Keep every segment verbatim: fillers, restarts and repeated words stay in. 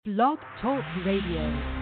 Blog Talk Radio.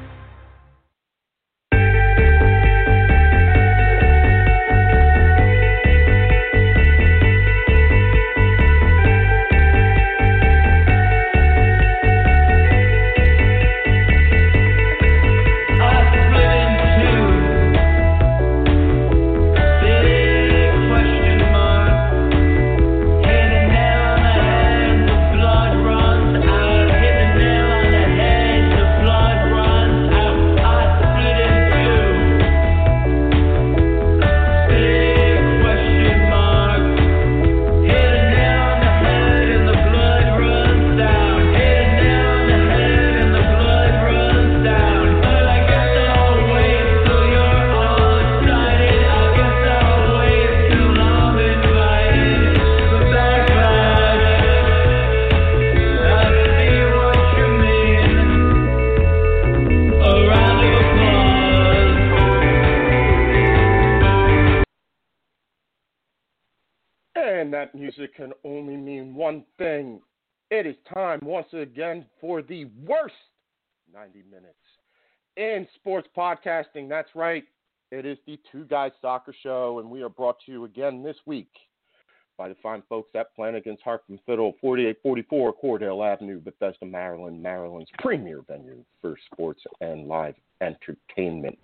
That music can only mean one thing. It is time once again for the worst ninety minutes in sports podcasting. That's right. It is the Two Guys Soccer Show, and we are brought to you again this week by the fine folks at Flanagan's Harp and Fiddle, forty-eight forty-four Cordell Avenue, Bethesda, Maryland, Maryland's premier venue for sports and live entertainment.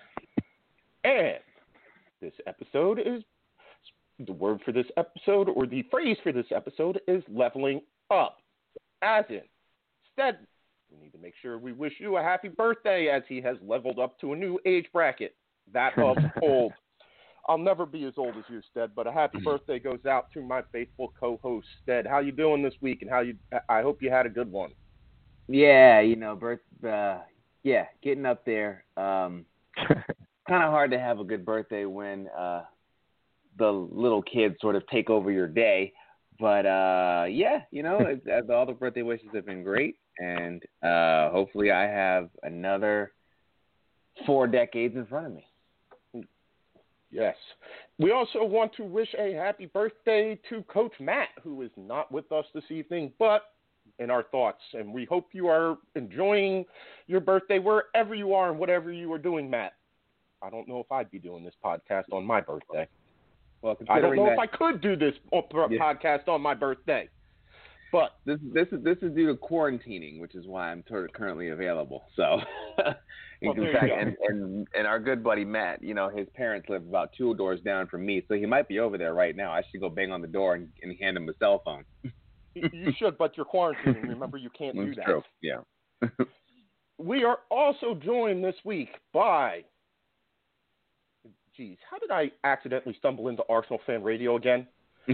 And this episode is The word for this episode, or the phrase for this episode, is leveling up. As in, instead, we need to make sure we wish you a happy birthday as he has leveled up to a new age bracket, that of old. I'll never be as old as you, Stead, but a happy birthday goes out to my faithful co-host, Stead. How you doing this week, and how you? I hope you had a good one. Yeah, you know, birth. Uh, yeah, getting up there. Um, kind of hard to have a good birthday when. Uh, the little kids sort of take over your day. But, uh, yeah, you know, it's, it's, all the birthday wishes have been great. And uh, hopefully I have another four decades in front of me. Yes. We also want to wish a happy birthday to Coach Matt, who is not with us this evening, but in our thoughts. And we hope you are enjoying your birthday wherever you are and whatever you are doing, Matt. I don't know if I'd be doing this podcast on my birthday. Well, I don't know that, if I could do this yeah. podcast on my birthday, but this this is this is due to quarantining, which is why I'm currently available. So, well, in fact, and, and and our good buddy Matt, you know, his parents live about two doors down from me, so he might be over there right now. I should go bang on the door and, and hand him a cell phone. You should, but you're quarantining. Remember, you can't That's do that. True. Yeah. We are also joined this week by. Geez, how did I accidentally stumble into Arsenal Fan Radio again?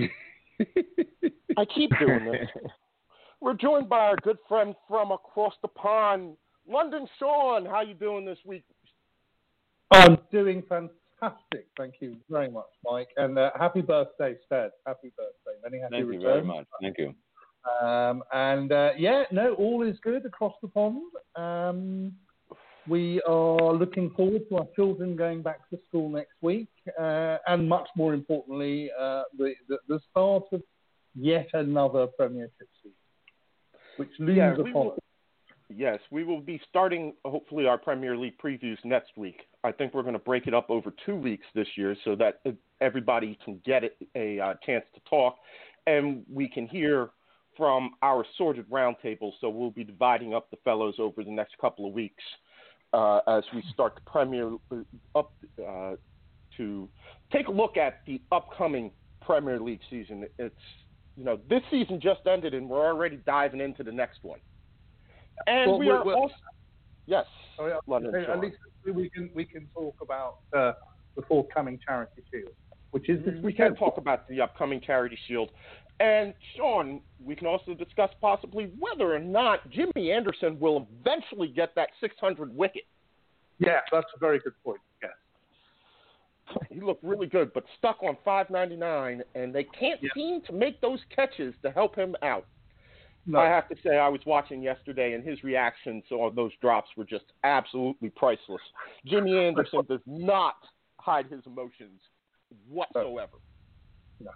I keep doing this. We're joined by our good friend from across the pond, London Sean. How you doing this week? I'm doing fantastic. Thank you very much, Mike. And uh, happy birthday, Stead. Happy birthday. Many happy Thank returns. you very much. Thank you. Um, and, uh, yeah, no, all is good across the pond. Um We are looking forward to our children going back to school next week, uh, and much more importantly, uh, the, the, the start of yet another Premiership season, which looms yeah, upon will, us. Yes, we will be starting, hopefully, our Premier League previews next week. I think we're going to break it up over two weeks this year so that everybody can get a uh, chance to talk, and we can hear from our sorted roundtable. So we'll be dividing up the fellows over the next couple of weeks. Uh, as we start the Premier up uh, to take a look at the upcoming Premier League season. It's, you know, this season just ended and we're already diving into the next one. And well, we are well, also, yes, oh, yeah. London At Sean. least we can we can talk about uh, the forthcoming Charity Shield, which is this We weekend. can talk about the upcoming Charity Shield. And, Sean, we can also discuss possibly whether or not Jimmy Anderson will eventually get that six hundred wicket. Yeah, that's a very good point, yes. He looked really good, but stuck on five ninety-nine, and they can't yeah. seem to make those catches to help him out. No. I have to say, I was watching yesterday, and his reactions on those drops were just absolutely priceless. Jimmy Anderson does not hide his emotions whatsoever. No.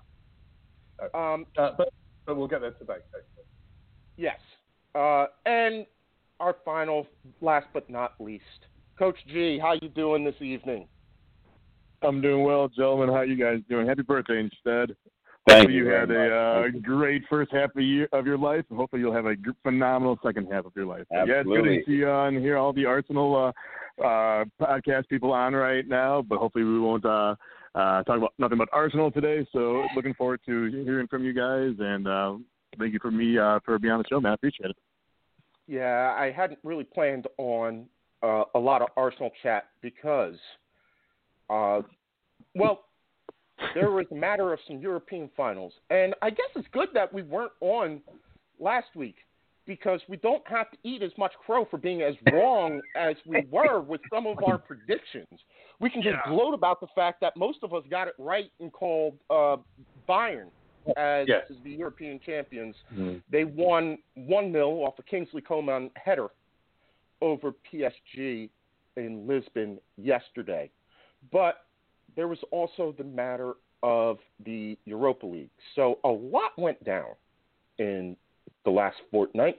Um, uh, but, but we'll get there today. Hopefully. Yes. Uh, and our final, last but not least, Coach G, how you doing this evening? I'm doing well, gentlemen. How you guys doing? Happy birthday instead. Thank hopefully you. You had very a much. uh, great first half of, year, of your life, and hopefully you'll have a phenomenal second half of your life. But yeah, it's good Absolutely. to see you on here, all the Arsenal uh, uh, podcast people on right now. But hopefully we won't uh, uh, talk about nothing but Arsenal today. So looking forward to hearing from you guys, and uh, thank you for me uh, for being on the show, man. I appreciate it. Yeah, I hadn't really planned on uh, a lot of Arsenal chat because, uh, well, there was a matter of some European finals. And I guess it's good that we weren't on last week because we don't have to eat as much crow for being as wrong as we were with some of our predictions. We can just Yeah. gloat about the fact that most of us got it right and called uh, Bayern as Yes. the European champions. Mm-hmm. They won one nil off a Kingsley Coman header over P S G in Lisbon yesterday. But there was also the matter of the Europa League. So a lot went down in the last fortnight.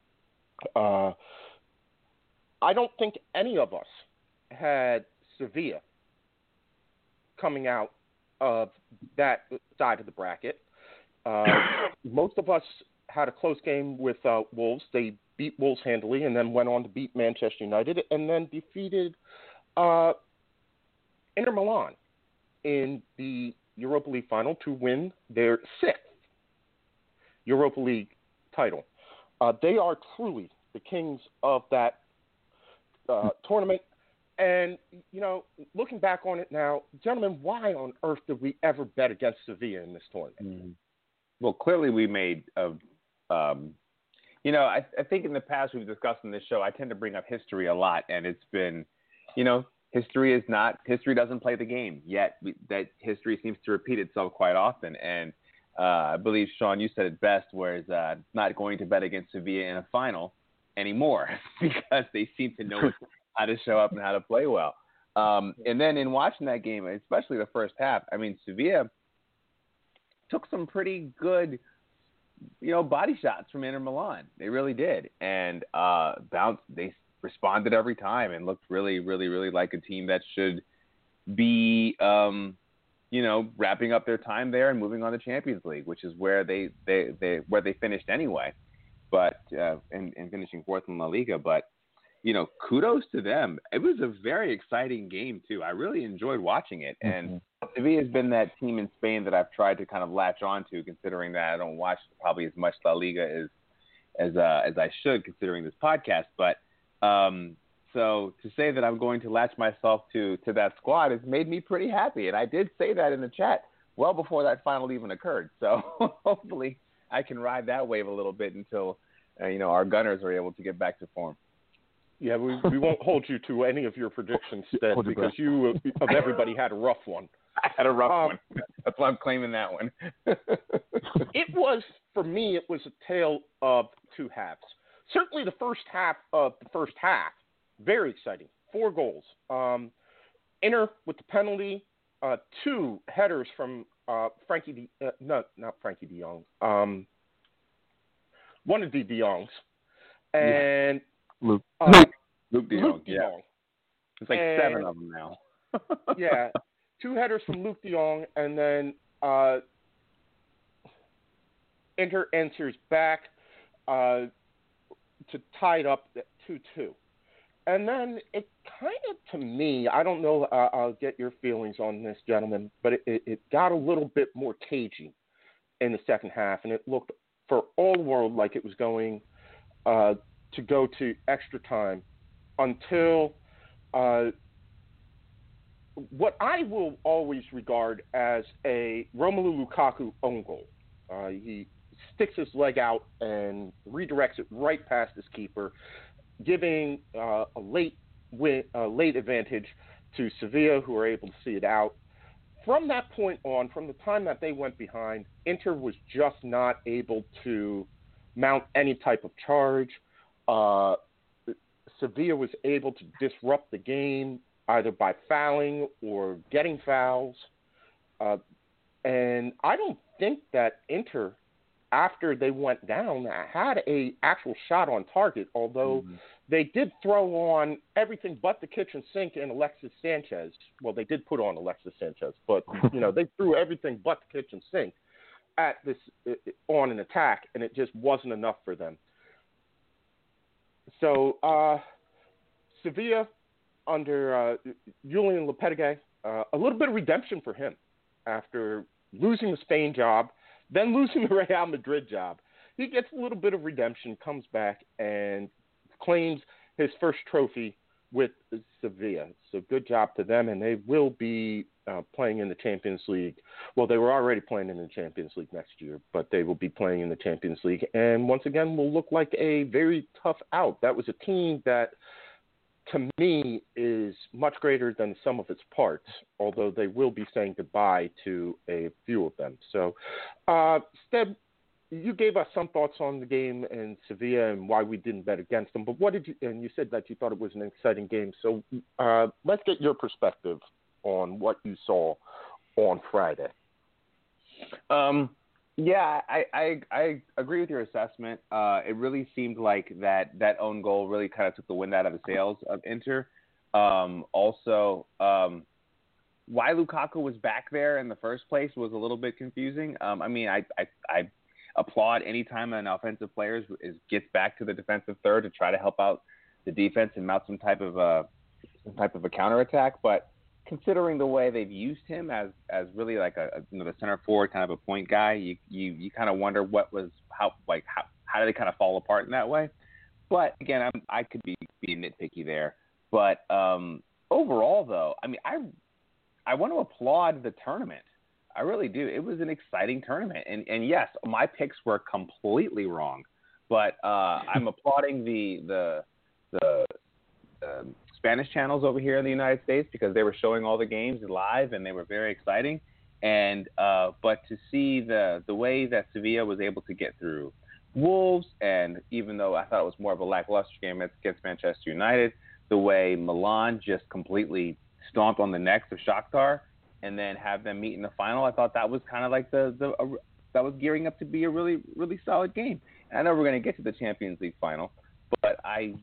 Uh, I don't think any of us had Sevilla coming out of that side of the bracket. Uh, most of us had a close game with uh, Wolves. They beat Wolves handily and then went on to beat Manchester United and then defeated uh, Inter Milan in the Europa League final to win their sixth Europa League title. Uh, they are truly the kings of that uh, tournament. And, you know, looking back on it now, gentlemen, why on earth did we ever bet against Sevilla in this tournament? Mm-hmm. Well, clearly we made a, um, you know, I, I think in the past we've discussed on this show, I tend to bring up history a lot, and it's been, you know, history is not, history doesn't play the game, yet we, that history seems to repeat itself quite often. And uh, I believe, Sean, you said it best, whereas uh, not going to bet against Sevilla in a final anymore because they seem to know how to show up and how to play well. Um, and then in watching that game, especially the first half, I mean, Sevilla took some pretty good, you know, body shots from Inter Milan. They really did. And uh, bounced, they responded every time and looked really, really, really like a team that should be, um, you know, wrapping up their time there and moving on to Champions League, which is where they, they, they where they finished anyway, but uh, and, and finishing fourth in La Liga. But, you know, kudos to them. It was a very exciting game, too. I really enjoyed watching it. And mm-hmm. Sevilla has been that team in Spain that I've tried to kind of latch on to, considering that I don't watch probably as much La Liga as as uh, as I should, considering this podcast. But um, so to say that I'm going to latch myself to to that squad has made me pretty happy. And I did say that in the chat well before that final even occurred. So hopefully I can ride that wave a little bit until, uh, you know, our Gunners are able to get back to form. Yeah, we we won't hold you to any of your predictions, Stead, because you, of everybody, had a rough one. I had a rough um, one. That's why I'm claiming that one. It was, for me, it was a tale of two halves. Certainly the first half of the first half, very exciting. Four goals. Um, Inter with the penalty, uh, two headers from uh, Frankie de, uh, no, not Frankie de Jong. Um, one of the de Jongs. And... Yeah. Luke. Uh, Luke. Luke de Jong. Luke de Yeah. Jong. It's like and, seven of them now. Yeah. Two headers from Luke de Jong, and then uh, Inter enters back uh, to tie it up at two two. And then it kind of, to me, I don't know, uh, I'll get your feelings on this, gentlemen, but it, it, it got a little bit more cagey in the second half, and it looked for all the world like it was going uh, to go to extra time until uh, what I will always regard as a Romelu Lukaku own goal. Uh, he sticks his leg out and redirects it right past his keeper, giving uh, a late win, a late advantage to Sevilla, who are able to see it out. From that point on, from the time that they went behind, Inter was just not able to mount any type of charge. Uh, Sevilla was able to disrupt the game either by fouling or getting fouls. Uh, and I don't think that Inter after they went down, had a actual shot on target, although mm-hmm. they did throw on everything but the kitchen sink and Alexis Sanchez. Well, they did put on Alexis Sanchez, but, you know, they threw everything but the kitchen sink at this uh, on an attack, and it just wasn't enough for them. So uh, Sevilla under uh, Julian Lopetegui, uh, a little bit of redemption for him after losing the Spain job, then losing the Real Madrid job. He gets a little bit of redemption, comes back, and claims his first trophy with Sevilla. So good job to them, and they will be uh, playing in the Champions League. Well, they were already playing in the Champions League next year, but they will be playing in the Champions League, and once again will look like a very tough out. That was a team that, to me, is much greater than the sum of its parts, although they will be saying goodbye to a few of them. So, uh, Steb, you gave us some thoughts on the game in Sevilla and why we didn't bet against them, but what did you, and you said that you thought it was an exciting game. So uh, let's get your perspective on what you saw on Friday. Um, yeah, I, I, I agree with your assessment. Uh, it really seemed like that, that own goal really kind of took the wind out of the sails of Inter. Um, also, um, why Lukaku was back there in the first place was a little bit confusing. Um, I mean, I, I, I applaud any time an offensive player is, is gets back to the defensive third to try to help out the defense and mount some type of a some type of a counterattack. But considering the way they've used him as, as really like a, a you know the center forward kind of a point guy, you you, you kind of wonder what was how like how how did they kind of fall apart in that way. But again, I'm, I could be being nitpicky there. But um, overall, though, I mean, I I want to applaud the tournament. I really do. It was an exciting tournament. And, and yes, my picks were completely wrong. But uh, I'm applauding the the, the uh, Spanish channels over here in the United States because they were showing all the games live and they were very exciting. And uh, but to see the, the way that Sevilla was able to get through Wolves, and even though I thought it was more of a lackluster game against Manchester United, the way Milan just completely stomped on the necks of Shakhtar and then have them meet in the final, I thought that was kind of like the, the uh, that was gearing up to be a really, really solid game. And I know we're going to get to the Champions League final, but I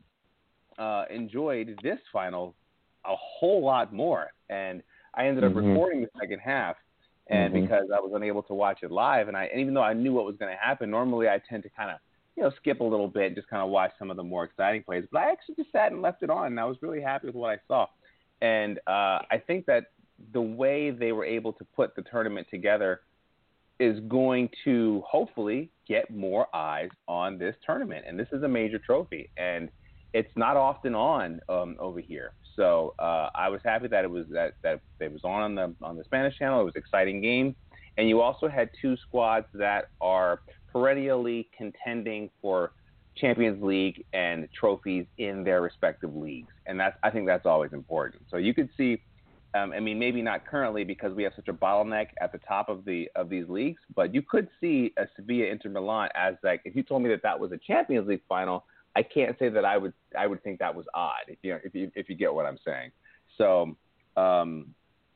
uh, enjoyed this final a whole lot more. And I ended up mm-hmm. recording the second half, and mm-hmm. because I was unable to watch it live, and I and even though I knew what was going to happen, normally I tend to kind of you know skip a little bit and just kind of watch some of the more exciting plays. But I actually just sat and left it on, and I was really happy with what I saw. And uh, I think that the way they were able to put the tournament together is going to hopefully get more eyes on this tournament. And this is a major trophy, and it's not often on um, over here. So uh, I was happy that it was that, that it was on on the on the Spanish channel. It was an exciting game, and you also had two squads that are perennially contending for Champions League and trophies in their respective leagues, and that's I think that's always important. So you could see. Um, I mean, maybe not currently because we have such a bottleneck at the top of the of these leagues, but you could see a Sevilla Inter Milan as like if you told me that that was a Champions League final, I can't say that I would I would think that was odd if you if you if you get what I'm saying. So um,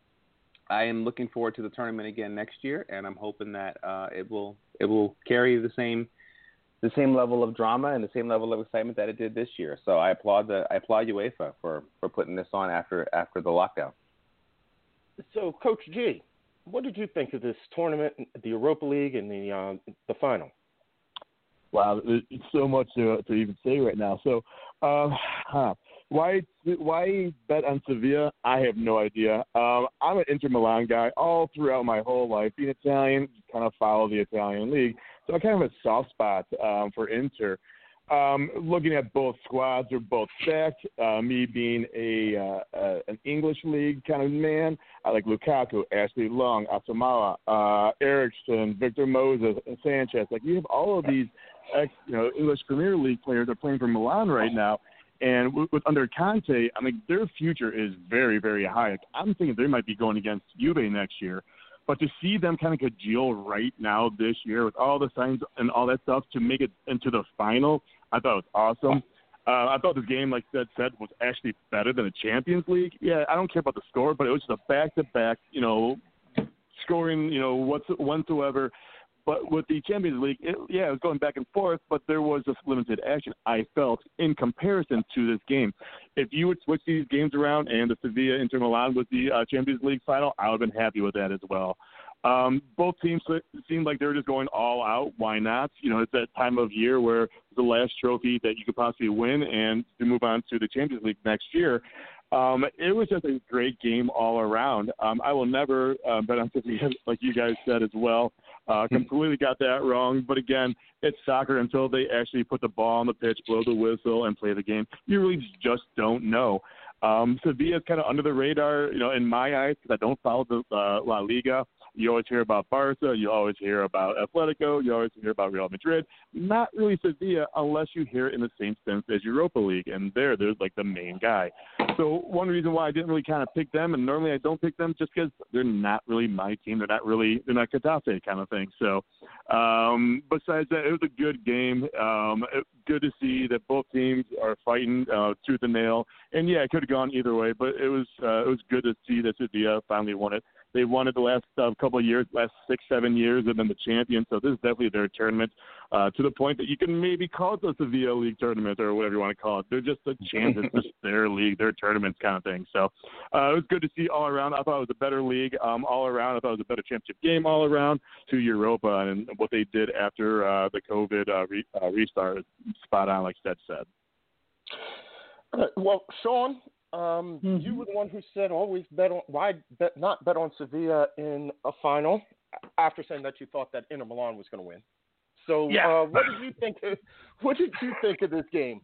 I am looking forward to the tournament again next year, and I'm hoping that uh, it will it will carry the same the same level of drama and the same level of excitement that it did this year. So I applaud the I applaud UEFA for, for putting this on after after the lockdown. So, Coach G, what did you think of this tournament, the Europa League, and the uh, the final? Wow, it's so much to, to even say right now. So, um, huh. why why bet on Sevilla? I have no idea. Um, I'm an Inter Milan guy all throughout my whole life. Being Italian, kind of follow the Italian league, so I kind of have a soft spot um, for Inter. Um, looking at both squads, they're both stacked. Uh, me being a uh, uh, an English league kind of man, I like Lukaku, Ashley Long, Asamoah, uh, Eriksson, Victor Moses, and Sanchez. Like you have all of these, ex, you know, English Premier League players that are playing for Milan right now, and with, with under Conte, I mean their future is very, very high. Like, I'm thinking they might be going against Juve next year. But to see them kind of congeal right now this year with all the signs and all that stuff to make it into the final, I thought it was awesome. Uh, I thought this game, like Seth said, was actually better than the Champions League. Yeah, I don't care about the score, but it was just a back-to-back, you know, scoring, you know, what's whatsoever. But with the Champions League, it, yeah, it was going back and forth, but there was just limited action, I felt, in comparison to this game. If you would switch these games around and the Sevilla-Inter Milan was the uh, Champions League final, I would have been happy with that as well. Um, both teams seemed like they were just going all out. Why not? You know, it's that time of year where the last trophy that you could possibly win and to move on to the Champions League next year. Um, it was just a great game all around. Um, I will never uh, bet on Sevilla, like you guys said as well. Uh, completely got that wrong. But again, it's soccer until they actually put the ball on the pitch, blow the whistle, and play the game. You really just don't know. Um, Sevilla is kind of under the radar, you know, in my eyes, because I don't follow the uh, La Liga. You always hear about Barca. You always hear about Atletico. You always hear about Real Madrid. Not really Sevilla unless you hear it in the same sense as Europa League, and there, they're like the main guy. So one reason why I didn't really kind of pick them, and normally I don't pick them, just because they're not really my team. They're not really, they're not Getafe kind of thing. So um, besides that, it was a good game. Um, it, good to see that both teams are fighting uh, tooth and nail. And yeah, it could have gone either way, but it was uh, it was good to see that Sevilla finally won it. They won it the last uh, couple of years, last six, seven years, and then the champion. So this is definitely their tournament uh, to the point that you can maybe call it the Sevilla League tournament or whatever you want to call it. They're just a chance. It's just their league, their tournament kind of thing. So uh, it was good to see all around. I thought it was a better league um, all around. I thought it was a better championship game all around to Europa and what they did after uh, the COVID uh, re- uh, restart. Spot on, like Seth said. Uh, well, Sean, Um, mm-hmm. you were the one who said always bet on why bet not bet on Sevilla in a final after saying that you thought that Inter Milan was going to win. So, yeah. uh, what did you think? Of, what did you think of this game?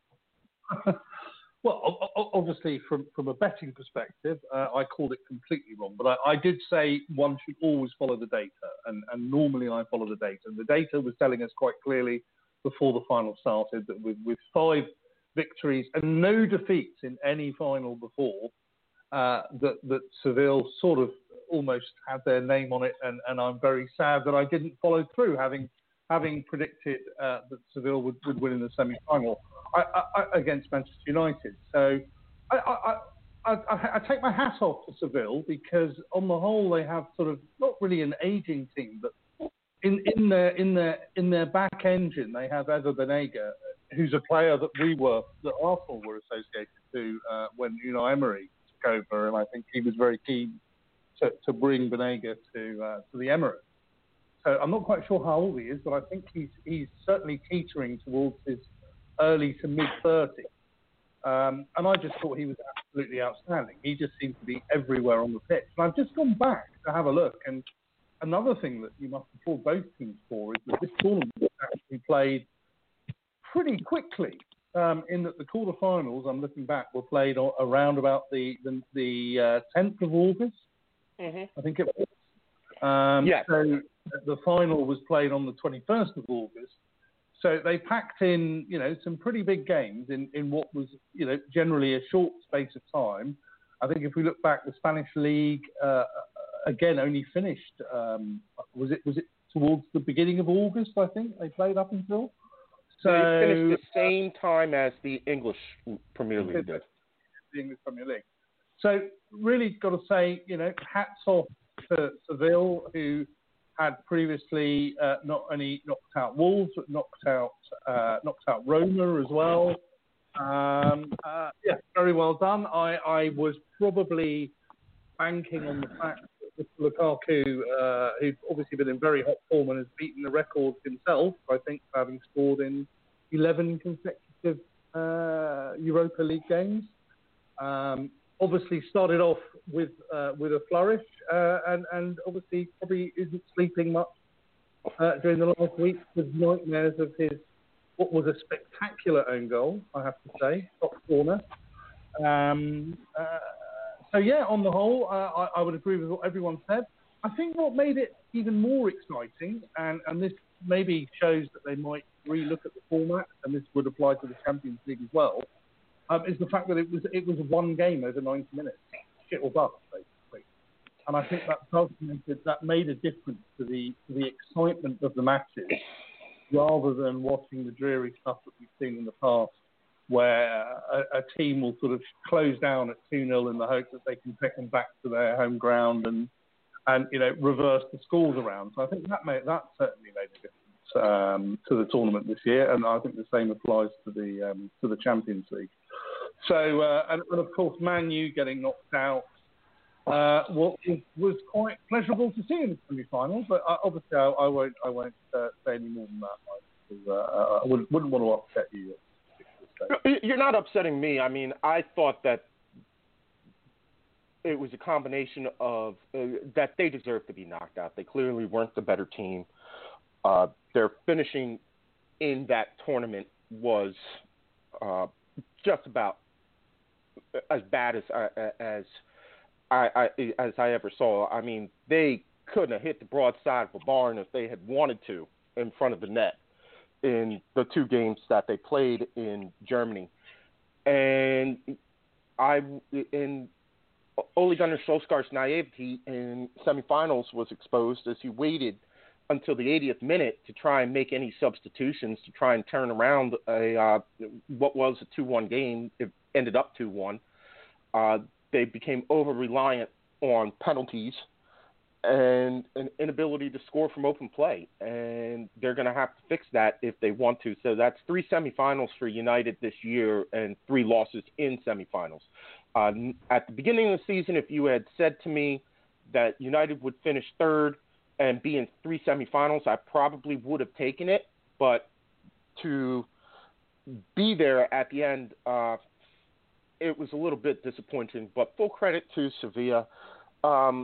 Well, obviously, from from a betting perspective, uh, I called it completely wrong. But I, I did say one should always follow the data, and, and normally I follow the data. And the data was telling us quite clearly before the final started that with, with five victories and no defeats in any final before, uh, that, that Seville sort of almost had their name on it, and, and I'm very sad that I didn't follow through, having having predicted uh, that Seville would, would win in the semi-final I, I, against Manchester United. So I, I, I, I, I take my hat off to Seville because on the whole they have sort of not really an ageing team, but in, in their in their in their back engine they have Ever Banega, who's a player that we were, that Arsenal were associated to uh, when Unai Emery took over, and I think he was very keen to, to bring Banega to uh, to the Emirates. So I'm not quite sure how old he is, but I think he's he's certainly teetering towards his early to mid thirties. Um, and I just thought he was absolutely outstanding. He just seemed to be everywhere on the pitch. And I've just gone back to have a look, and another thing that you must applaud both teams for is that this tournament was actually played pretty quickly, um, in that the quarterfinals, I'm looking back, were played around about the the, the uh, tenth of August, mm-hmm. I think it was. Um, yeah. So the final was played on the twenty-first of August. So they packed in, you know, some pretty big games in, in what was, you know, generally a short space of time. I think if we look back, the Spanish League, uh, again, only finished, um, was it was it towards the beginning of August, I think, they played up until? So they finished the same time as the English Premier League did. The English Premier League. So really got to say, you know, hats off to Seville, who had previously uh, not only knocked out Wolves, but knocked out uh, knocked out Roma as well. Um, uh, yeah, very well done. I, I was probably banking on the fact that Lukaku, uh, who's obviously been in very hot form and has beaten the record himself, I think, for having scored in eleven consecutive uh, Europa League games. Um, obviously started off with uh, with a flourish, uh, and, and obviously probably isn't sleeping much uh, during the last week with nightmares of his, what was a spectacular own goal, I have to say, top corner. Um, uh, so yeah, on the whole, uh, I, I would agree with what everyone said. I think what made it even more exciting, and, and this maybe shows that they might re-look at the format, and this would apply to the Champions League as well, um, is the fact that it was it was one game over ninety minutes, shit or bust, basically. And I think that documented, that made a difference to the to the excitement of the matches, rather than watching the dreary stuff that we've seen in the past, where a, a team will sort of close down at two nil in the hope that they can take them back to their home ground and and you know reverse the scores around. So I think that made that certainly made a difference um, to the tournament this year, and I think the same applies to the um, to the Champions League. So uh, and, and of course, Man U getting knocked out uh, was, was quite pleasurable to see in the semi-final. But uh, obviously, I, I won't I won't uh, say any more than that. Because, uh, I wouldn't, wouldn't want to upset you. You're not upsetting me. I mean, I thought that it was a combination of uh, that they deserved to be knocked out. They clearly weren't the better team. Uh, their finishing in that tournament was uh, just about as bad as I, as I, I as I ever saw. I mean, they couldn't have hit the broadside of a barn if they had wanted to in front of the net in the two games that they played in Germany. And I in Ole Gunnar Solskjaer's naivety in semifinals was exposed as he waited until the eightieth minute to try and make any substitutions to try and turn around a uh, what was a two one game. It ended up two one. Uh, they became over-reliant on penalties and an inability to score from open play. And they're going to have to fix that if they want to. So that's three semifinals for United this year and three losses in semifinals. Uh, at the beginning of the season, if you had said to me that United would finish third and be in three semifinals, I probably would have taken it. But to be there at the end, uh, it was a little bit disappointing. But full credit to Sevilla. Um,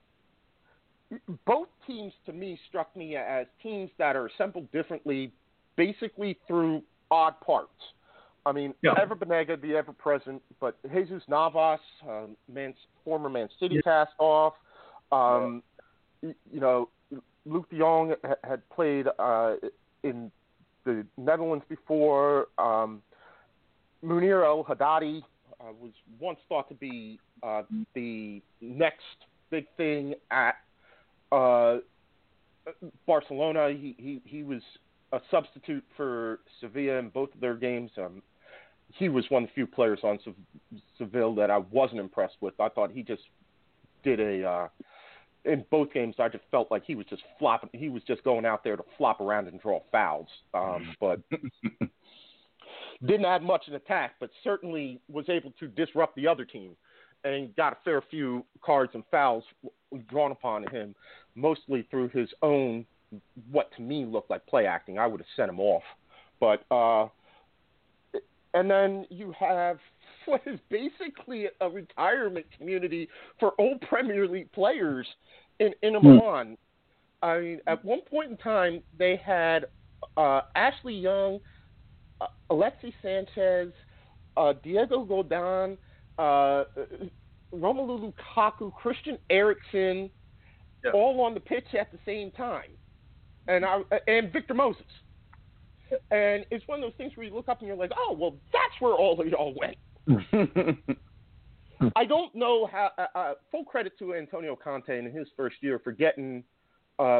both teams, to me, struck me as teams that are assembled differently, basically through odd parts. I mean, yeah. Ever Banega, the ever-present, but Jesus Navas, um, Man, former Man City yeah. cast off. Um, yeah. You know, Luke de Jong had played uh, in the Netherlands before. Um, Munir El-Haddadi uh, was once thought to be uh, the next big thing at uh, Barcelona. He, he he was a substitute for Sevilla in both of their games. Um, he was one of the few players on Seville that I wasn't impressed with. I thought he just did a uh, in both games. I just felt like he was just flopping. He was just going out there to flop around and draw fouls. Um, but didn't add much in attack, but certainly was able to disrupt the other team and got a fair few cards and fouls drawn upon him, mostly through his own, what to me looked like play acting. I would have sent him off. But, uh, and then you have what is basically a retirement community for old Premier League players in Inter Milan. I mean, at one point in time, they had uh, Ashley Young, uh, Alexis Sanchez, uh, Diego Godin, uh, Romelu Lukaku, Christian Eriksen, yeah. all on the pitch at the same time, and I, and Victor Moses. And it's one of those things where you look up and you're like, oh, well, that's where all of y'all went. I don't know how. Uh, uh, full credit to Antonio Conte in his first year for getting uh,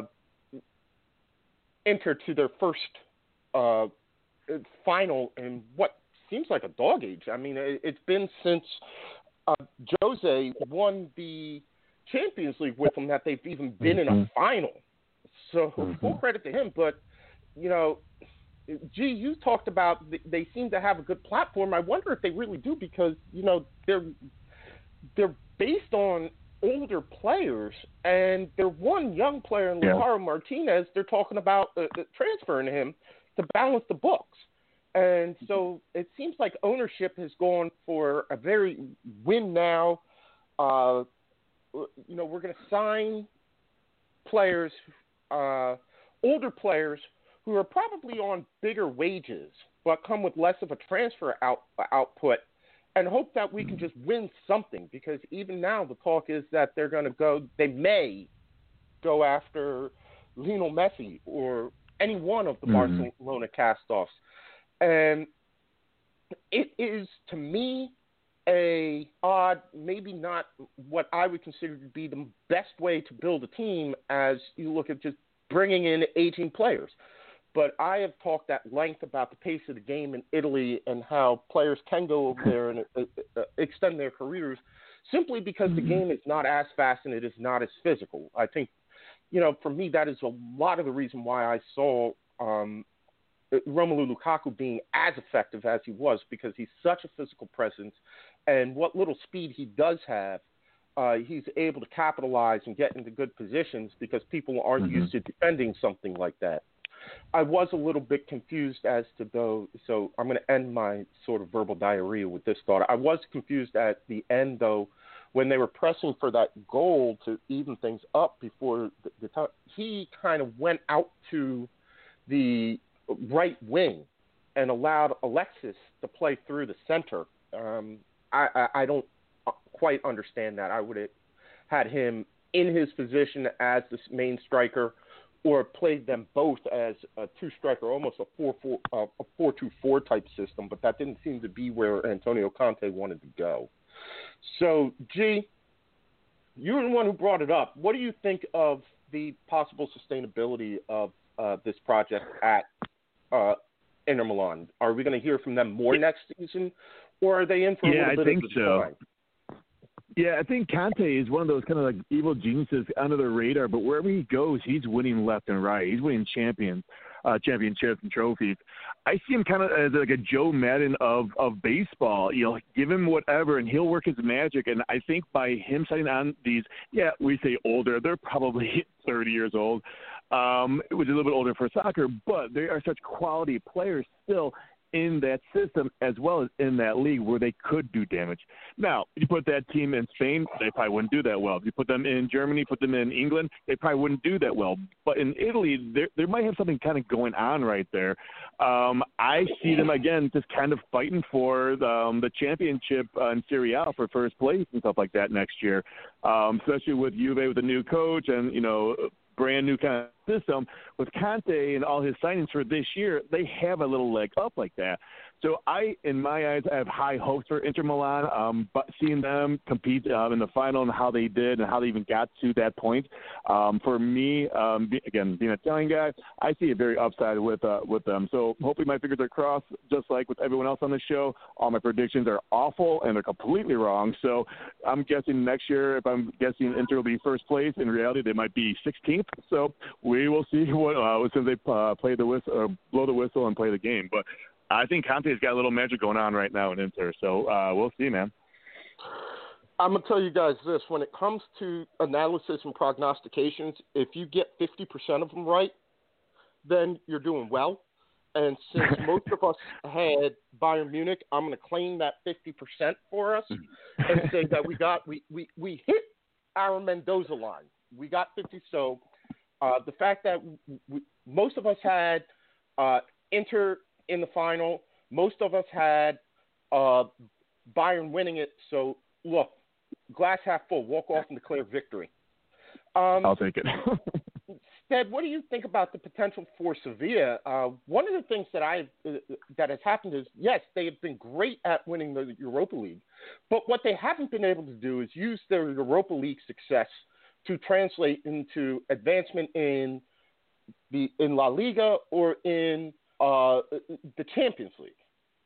Inter to their first uh, final in what seems like a dog age. I mean, it, it's been since uh, Jose won the Champions League with them that they've even been mm-hmm. in a final. So mm-hmm. full credit to him. But, you know, gee, you talked about they seem to have a good platform. I wonder if they really do because, you know, they're they're based on older players, and they're one young player in Lautaro yeah. Martinez. They're talking about uh, transferring him to balance the books. And so it seems like ownership has gone for a very win now. Uh, you know, we're going to sign players, uh, older players, who are probably on bigger wages, but come with less of a transfer out, output, and hope that we can just win something. Because even now the talk is that they're going to go, they may go after Lionel Messi or any one of the mm-hmm. Barcelona cast-offs. And it is, to me, a odd, maybe not what I would consider to be the best way to build a team as you look at just bringing in aging players. But I have talked at length about the pace of the game in Italy and how players can go over there and uh, uh, extend their careers simply because the game is not as fast and it is not as physical. I think, you know, for me, that is a lot of the reason why I saw um, Romelu Lukaku being as effective as he was, because he's such a physical presence, and what little speed he does have, uh, he's able to capitalize and get into good positions because people aren't mm-hmm. used to defending something like that. I was a little bit confused as to though, so I'm going to end my sort of verbal diarrhea with this thought. I was confused at the end, though, when they were pressing for that goal to even things up before the, the time. He kind of went out to the right wing and allowed Alexis to play through the center. Um, I, I, I don't quite understand that. I would have had him in his position as the main striker, or played them both as a two-striker, almost a four four, uh, a four two four type system, but that didn't seem to be where Antonio Conte wanted to go. So, G, you're the one who brought it up. What do you think of the possible sustainability of uh, this project at uh, Inter Milan? Are we going to hear from them more next season, or are they in for a yeah, little I bit think of a so. decline? Yeah, I think Conte is one of those kind of like evil geniuses under the radar, but wherever he goes, he's winning left and right. He's winning champions, uh, championships and trophies. I see him kind of as like a Joe Madden of, of baseball. You know, give him whatever, and he'll work his magic. And I think by him signing on these, yeah, we say older, they're probably thirty years old, um, which is a little bit older for soccer, but they are such quality players still in that system as well as in that league where they could do damage. Now, if you put that team in Spain, they probably wouldn't do that well. If you put them in Germany, put them in England, they probably wouldn't do that well. But in Italy, they might have something kind of going on right there. Um, I see them, again, just kind of fighting for the, um, the championship uh, in Serie A for first place and stuff like that next year, um, especially with Juve with a new coach and, you know, brand new kind of system. With Conte and all his signings for this year, they have a little leg up like that. So I, in my eyes, I have high hopes for Inter Milan, um, but seeing them compete um, in the final and how they did and how they even got to that point. Um, for me, um, be, again, being an Italian guy, I see a very upside with uh, with them. So hopefully my fingers are crossed, just like with everyone else on the show. All my predictions are awful and they're completely wrong. So I'm guessing next year, if I'm guessing Inter will be first place, in reality they might be sixteenth. So we will see what uh, since they uh, play the whistle, or blow the whistle and play the game. But I think Conte's got a little magic going on right now in Inter, so uh, we'll see, man. I'm going to tell you guys this. When it comes to analysis and prognostications, if you get fifty percent of them right, then you're doing well. And since most of us had Bayern Munich, I'm going to claim that fifty percent for us and say that we got we, we, we hit our Mendoza line. We got fifty. So uh, the fact that we, most of us had uh, Inter in the final, most of us had uh, Bayern winning it. So, look, glass half full, walk off and declare victory. Um, I'll take it. Stead, what do you think about the potential for Sevilla? Uh, one of the things that I uh, that has happened is, yes, they have been great at winning the Europa League, but what they haven't been able to do is use their Europa League success to translate into advancement in the in La Liga or in Uh, the Champions League.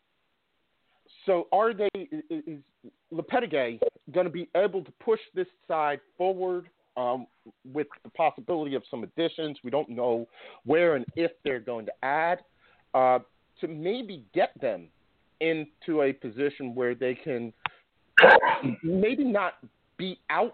So are they, is Lopetegui going to be able to push this side forward um, with the possibility of some additions? We don't know where and if they're going to add uh, to maybe get them into a position where they can maybe not beat out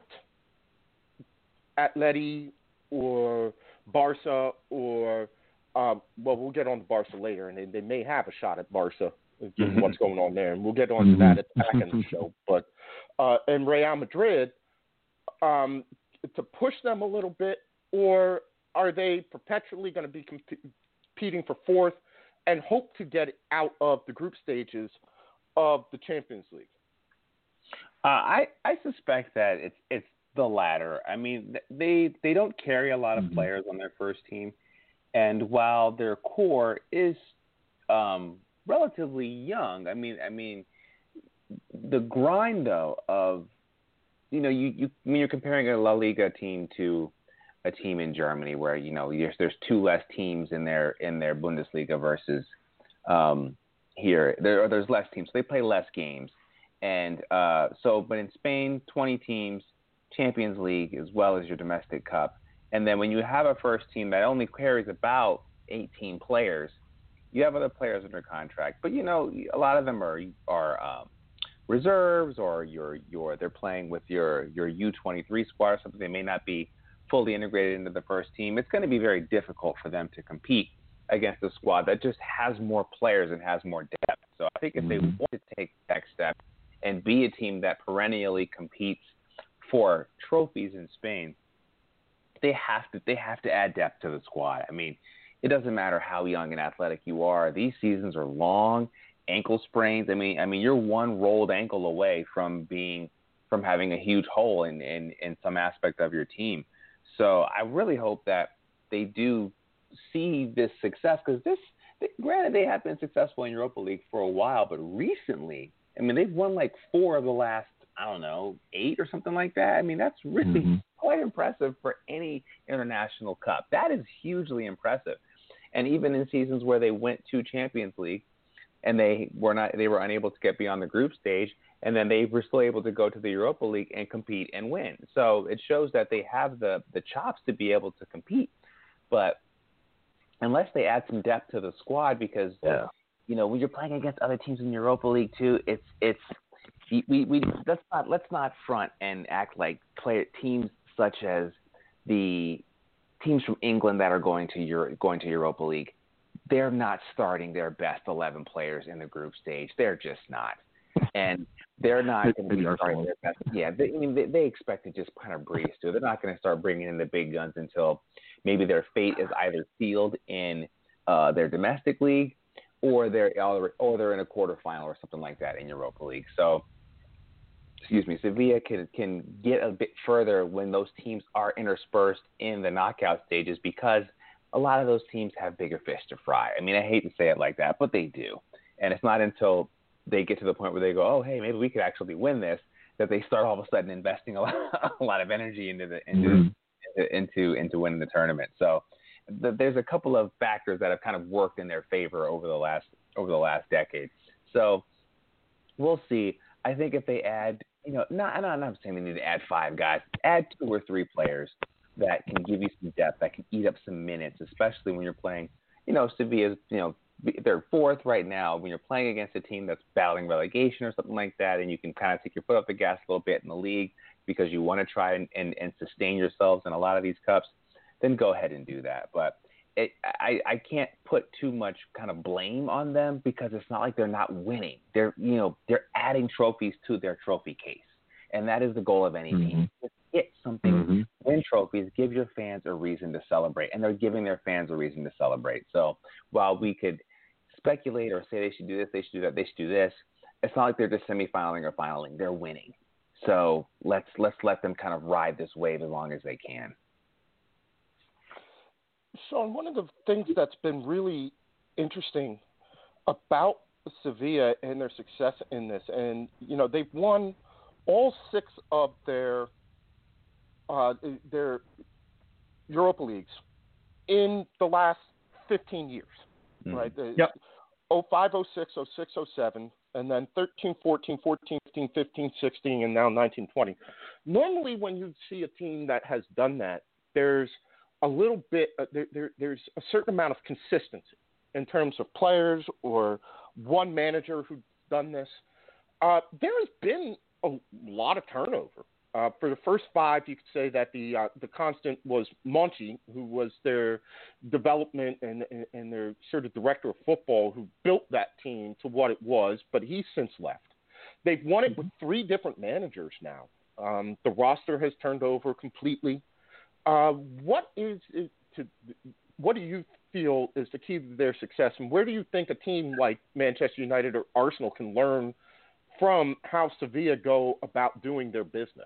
Atleti or Barca or Um, well, we'll get on to Barca later, and they, they may have a shot at Barca, given mm-hmm. what's going on there, and we'll get on mm-hmm. to that at the back end of the show. But uh, in Real Madrid, um, to push them a little bit, or are they perpetually going to be comp- competing for fourth and hope to get out of the group stages of the Champions League? Uh, I I suspect that it's it's the latter. I mean, they they don't carry a lot of mm-hmm. players on their first team. And while their core is um, relatively young, I mean, I mean, the grind though of, you know, you, you when you're comparing a La Liga team to a team in Germany, where you know there's, there's two less teams in their in their Bundesliga versus um, here there there's less teams, so they play less games, And uh, so, but in Spain, twenty teams, Champions League, as well as your domestic cup. And then when you have a first team that only carries about eighteen players, you have other players under contract. But, you know, a lot of them are are um, reserves, or you're, you're, they're playing with your, your U twenty-three squad or something. They may not be fully integrated into the first team. It's going to be very difficult for them to compete against a squad that just has more players and has more depth. So I think if they want to take the next step and be a team that perennially competes for trophies in Spain, they have to they have to add depth to the squad. I mean, it doesn't matter how young and athletic you are. These seasons are long. Ankle sprains. I mean, I mean, you're one rolled ankle away from being from having a huge hole in, in, in some aspect of your team. So I really hope that they do see this success, because this, granted, they have been successful in Europa League for a while, but recently, I mean, they've won like four of the last, I don't know, eight or something like that. I mean, that's really mm-hmm. quite impressive for any international cup. That is hugely impressive. And even in seasons where they went to Champions League and they were not, they were unable to get beyond the group stage, and then they were still able to go to the Europa League and compete and win. So it shows that they have the, the chops to be able to compete. But unless they add some depth to the squad, because yeah. you know, when you're playing against other teams in Europa League too, it's it's we we let's not let's not front and act like play teams such as the teams from England that are going to Euro, going to Europa League. They're not starting their best eleven players in the group stage. They're just not, and they're not going to be starting their best. Yeah, they, I mean, they, they expect to just kind of breeze through. They're not going to start bringing in the big guns until maybe their fate is either sealed in uh, their domestic league, or they're or they're in a quarterfinal or something like that in Europa League. So, excuse me, Sevilla can can get a bit further when those teams are interspersed in the knockout stages, because a lot of those teams have bigger fish to fry. I mean, I hate to say it like that, but they do. And it's not until they get to the point where they go, oh, hey, maybe we could actually win this, that they start all of a sudden investing a lot, a lot of energy into the into mm-hmm. into into winning the tournament. So the, there's a couple of factors that have kind of worked in their favor over the last over the last decade. So we'll see. I think if they add, you know, not I'm not, not saying they need to add five guys, add two or three players that can give you some depth, that can eat up some minutes, especially when you're playing, you know, Sevilla's, you know, they're fourth right now. When you're playing against a team that's battling relegation or something like that, and you can kind of take your foot off the gas a little bit in the league because you want to try and, and, and sustain yourselves in a lot of these cups, then go ahead and do that. But it, I, I can't put too much kind of blame on them, because it's not like they're not winning. They're, you know, they're adding trophies to their trophy case. And that is the goal of any mm-hmm. team. Just get something, mm-hmm. win trophies, give your fans a reason to celebrate. And they're giving their fans a reason to celebrate. So while we could speculate or say they should do this, they should do that, they should do this, it's not like they're just semifinaling or finaling. They're winning. So let's let's let them kind of ride this wave as long as they can. Sean, one of the things that's been really interesting about Sevilla and their success in this, and, you know, they've won all six of their uh, their Europa Leagues in the last fifteen years, mm. right? Yep. oh five, oh six, oh six, oh seven, and then thirteen, fourteen, fourteen, fifteen, fifteen, sixteen, and now nineteen, twenty. Normally when you see a team that has done that, there's a little bit, uh, there, there, there's a certain amount of consistency in terms of players or one manager who's done this. Uh, there has been a lot of turnover. Uh, for the first five, you could say that the uh, the constant was Monchi, who was their development and, and, and their sort of director of football, who built that team to what it was, but he's since left. They've won it with three different managers now. Um, the roster has turned over completely. Uh, what is, is to what do you feel is the key to their success, and where do you think a team like Manchester United or Arsenal can learn from how Sevilla go about doing their business?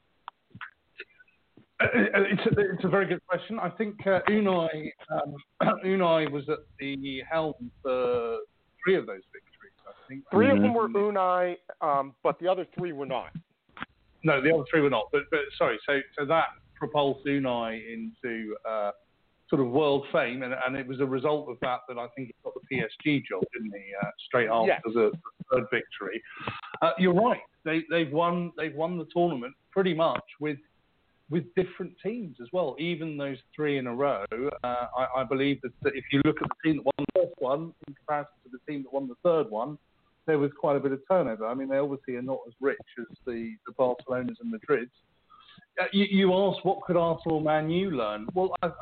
It's a, it's a very good question. I think uh, Unai um, Unai was at the helm for three of those victories. I think three of them were Unai, um, but the other three were not. No, the other three were not. But, but sorry, so so that propelled Unai into uh, sort of world fame, and, and it was a result of that that I think he got the P S G job, didn't he? Uh, straight after yes. the, the third victory. Uh, you're right. They, they've won. They've won the tournament pretty much with with different teams as well. Even those three in a row, uh, I, I believe that, that if you look at the team that won the first one in comparison to the team that won the third one, there was quite a bit of turnover. I mean, they obviously are not as rich as the, the Barcelonas and Madrids. Uh, you, you asked, what could Arsenal Man U learn? Well, I,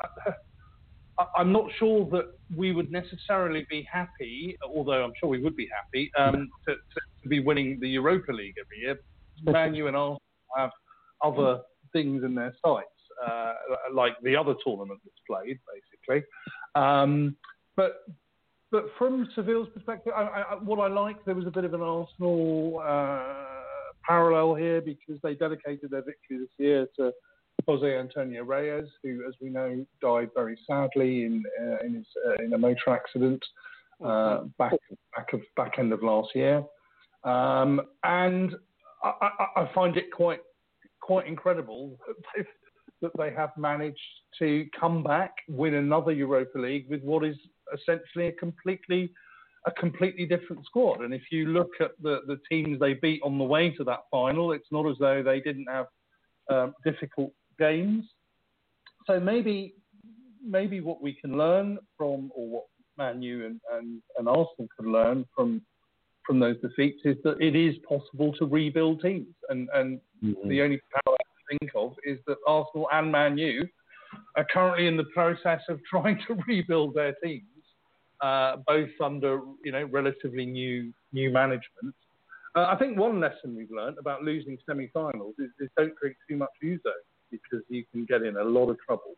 I, I'm not sure that we would necessarily be happy, although I'm sure we would be happy, um, to, to, to be winning the Europa League every year. Man U and Arsenal have other things in their sights, uh, like the other tournament that's played, basically. Um, but but from Seville's perspective, I, I, what I like, there was a bit of an Arsenal uh, parallel here because they dedicated their victory this year to Jose Antonio Reyes, who, as we know, died very sadly in uh, in, his, uh, in a motor accident uh, back back of back end of last year, um, and I, I, I find it quite. quite incredible that, they've, that they have managed to come back, win another Europa League with what is essentially a completely a completely different squad. And if you look at the, the teams they beat on the way to that final, it's not as though they didn't have um, difficult games. So maybe maybe what we can learn from, or what Man U and, and, and Arsenal can learn from from those defeats is that it is possible to rebuild teams. And, and mm-hmm. the only power I think of is that Arsenal and Man U are currently in the process of trying to rebuild their teams, uh, both under, you know, relatively new new management. Uh, I think one lesson we've learned about losing semi-finals is, is don't drink too much ouzo, because you can get in a lot of trouble.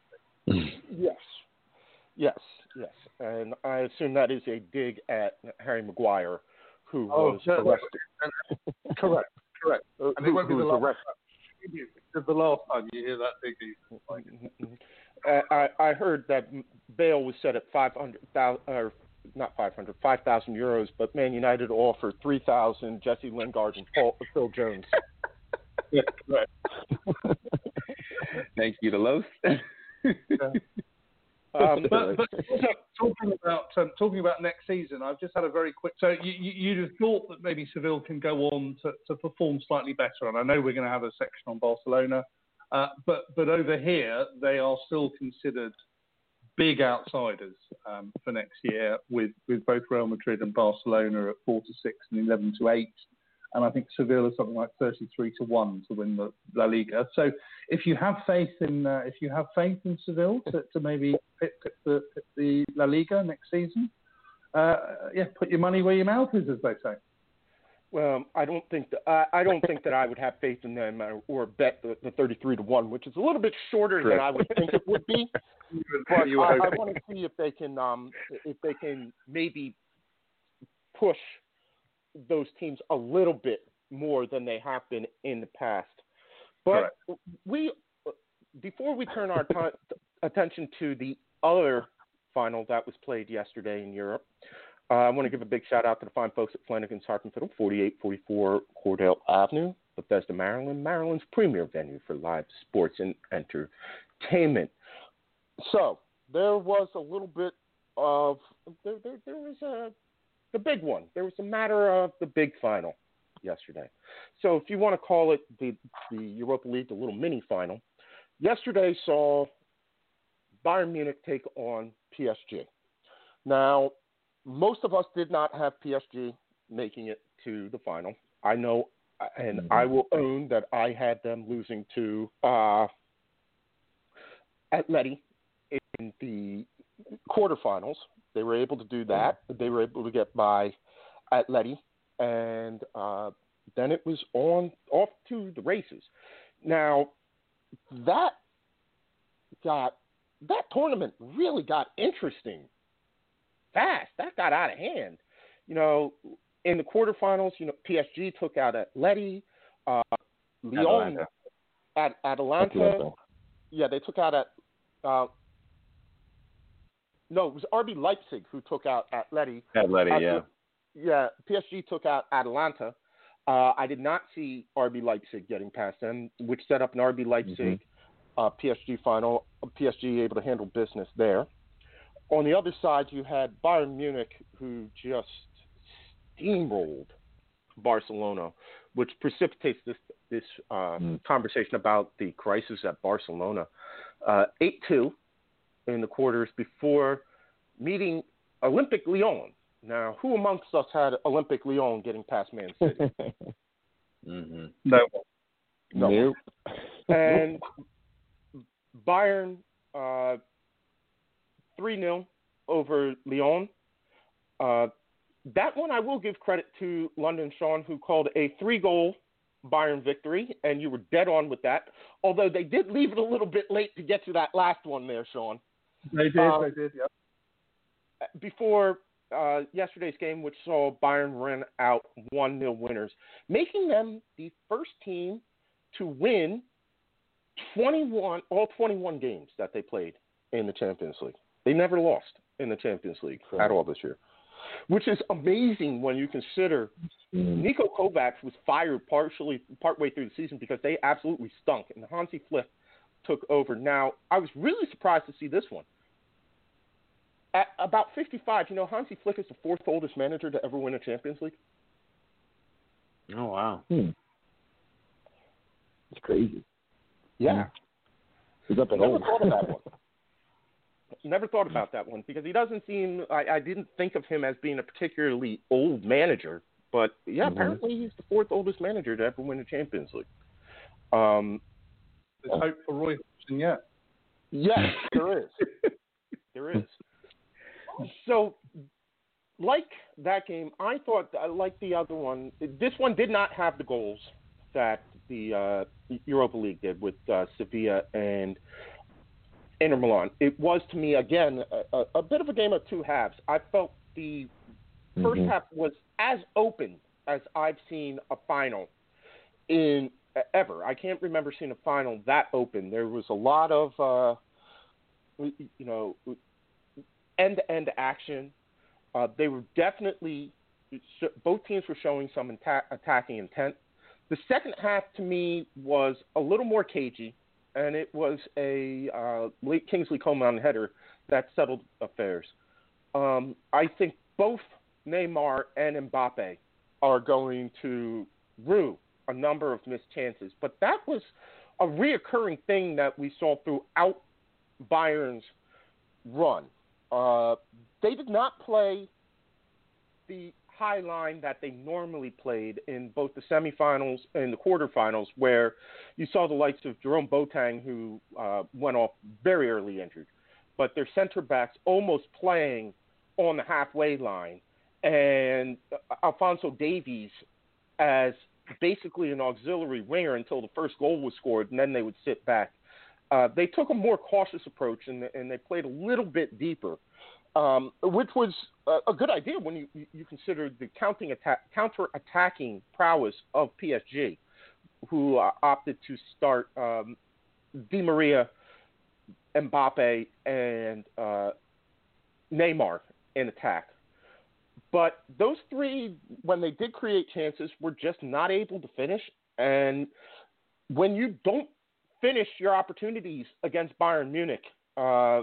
Yes, yes, yes. And I assume that is a dig at Harry Maguire, who oh, was no, arrested. Correct, correct. Uh, and who, it won't be the last, arrested. the last time you hear that big uh, I, I heard that bail was set at five hundred thousand, or not five hundred, five thousand euros, but Man United offered three thousand. Jesse Lingard and Paul, Phil Jones. Yeah, right. Thank you to Los. Yeah. Um, but, but talking about um, talking about next season, I've just had a very quick. So you, you, you'd have thought that maybe Seville can go on to, to perform slightly better, and I know we're going to have a section on Barcelona, uh, but but over here they are still considered big outsiders um, for next year, with, with both Real Madrid and Barcelona at four to six and eleven to eight. And I think Seville is something like thirty-three to one to win the La Liga. So if you have faith in uh, if you have faith in Seville to, to maybe pick, pick, the, pick the La Liga next season, uh, yeah, put your money where your mouth is, as they say. Well, I don't think that uh, I don't think that I would have faith in them or, or bet the, the thirty-three to one, which is a little bit shorter Correct. than I would think it would be. But I, I want to see if they can um, if they can maybe push those teams a little bit more than they have been in the past. But Correct. we, before we turn our t- attention to the other final that was played yesterday in Europe, uh, I want to give a big shout out to the fine folks at Flanagan's Harp and Fiddle, forty-eight forty-four Cordell Avenue, Bethesda, Maryland, Maryland's premier venue for live sports and entertainment. So there was a little bit of there. There, there was a The big one. There was a matter of the big final yesterday. So if you want to call it the, the Europa League, the little mini final, yesterday saw Bayern Munich take on P S G. Now, most of us did not have P S G making it to the final. I know, and mm-hmm. I will own that I had them losing to uh, Atleti in the quarterfinals. They were able to do that. They were able to get by Atleti, and uh, then it was on off to the races. Now, that got that tournament really got interesting fast. That got out of hand. You know, in the quarterfinals, you know, P S G took out Atleti, uh, Lyon, at Atalanta. Atlanta. Yeah, they took out at. Uh, No, it was R B Leipzig who took out Atleti. Atleti, uh, yeah. Yeah, P S G took out Atalanta. Uh, I did not see R B Leipzig getting past them, which set up an R B Leipzig uh, P S G final. P S G able to handle business there. On the other side, you had Bayern Munich, who just steamrolled Barcelona, which precipitates this this uh, mm. conversation about the crisis at Barcelona. Uh, eight two in the quarters before meeting Olympique Lyon. Now, who amongst us had Olympique Lyon getting past Man City? mm-hmm. No one. No nope. one. And Bayern uh, three nil over Lyon. Uh, that one I will give credit to London Sean, who called a three-goal Bayern victory, and you were dead on with that. Although they did leave it a little bit late to get to that last one there, Sean. They did, um, they did, yeah. Before uh, yesterday's game, which saw Bayern run out one nil winners, making them the first team to win twenty-one all twenty-one games that they played in the Champions League. They never lost in the Champions League sure. at all this year, which is amazing when you consider mm. Niko Kovac was fired partially partway through the season because they absolutely stunk, and Hansi Flick took over. Now, I was really surprised to see this one. At about fifty-five, you know, Hansi Flick is the fourth oldest manager to ever win a Champions League. Oh, wow. Hmm. It's crazy. Yeah. He's up at Never old. thought of that one. Never thought about that one because he doesn't seem – I didn't think of him as being a particularly old manager. But, yeah, mm-hmm. apparently he's the fourth oldest manager to ever win a Champions League. Um, There's hope for Roy Hodgson yet. Yes, there is. There is. So, like that game, I thought, like the other one, this one did not have the goals that the uh, Europa League did with uh, Sevilla and Inter Milan. It was, to me, again, a, a bit of a game of two halves. I felt the first mm-hmm. half was as open as I've seen a final in uh, ever. I can't remember seeing a final that open. There was a lot of, uh, you know, end-to-end action. Uh, they were definitely, both teams were showing some atta- attacking intent. The second half, to me, was a little more cagey, and it was a uh, late Kingsley Coman header that settled affairs. Um, I think both Neymar and Mbappe are going to rue a number of missed chances, but that was a reoccurring thing that we saw throughout Bayern's run. Uh, they did not play the high line that they normally played in both the semifinals and the quarterfinals, where you saw the likes of Jerome Boateng, who uh, went off very early injured, but their center backs almost playing on the halfway line, and Alphonso Davies as basically an auxiliary winger until the first goal was scored, and then they would sit back. Uh, they took a more cautious approach, and, and they played a little bit deeper, um, which was a, a good idea when you, you consider the counting attack, counter-attacking prowess of P S G, who uh, opted to start um, Di Maria, Mbappe, and uh, Neymar in attack. But those three, when they did create chances, were just not able to finish. And when you don't finish your opportunities against Bayern Munich, uh,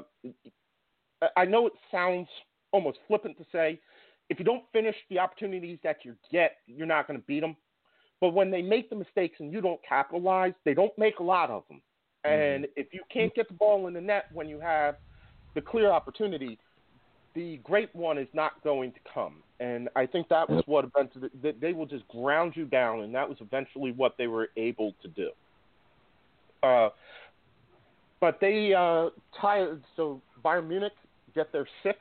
I know it sounds almost flippant to say, if you don't finish the opportunities that you get, you're not going to beat them. But when they make the mistakes and you don't capitalize, they don't make a lot of them. And if you can't get the ball in the net when you have the clear opportunity, the great one is not going to come. And I think that was what eventually, they will just ground you down, and that was eventually what they were able to do. Uh, but they uh, tie, so Bayern Munich get their sixth.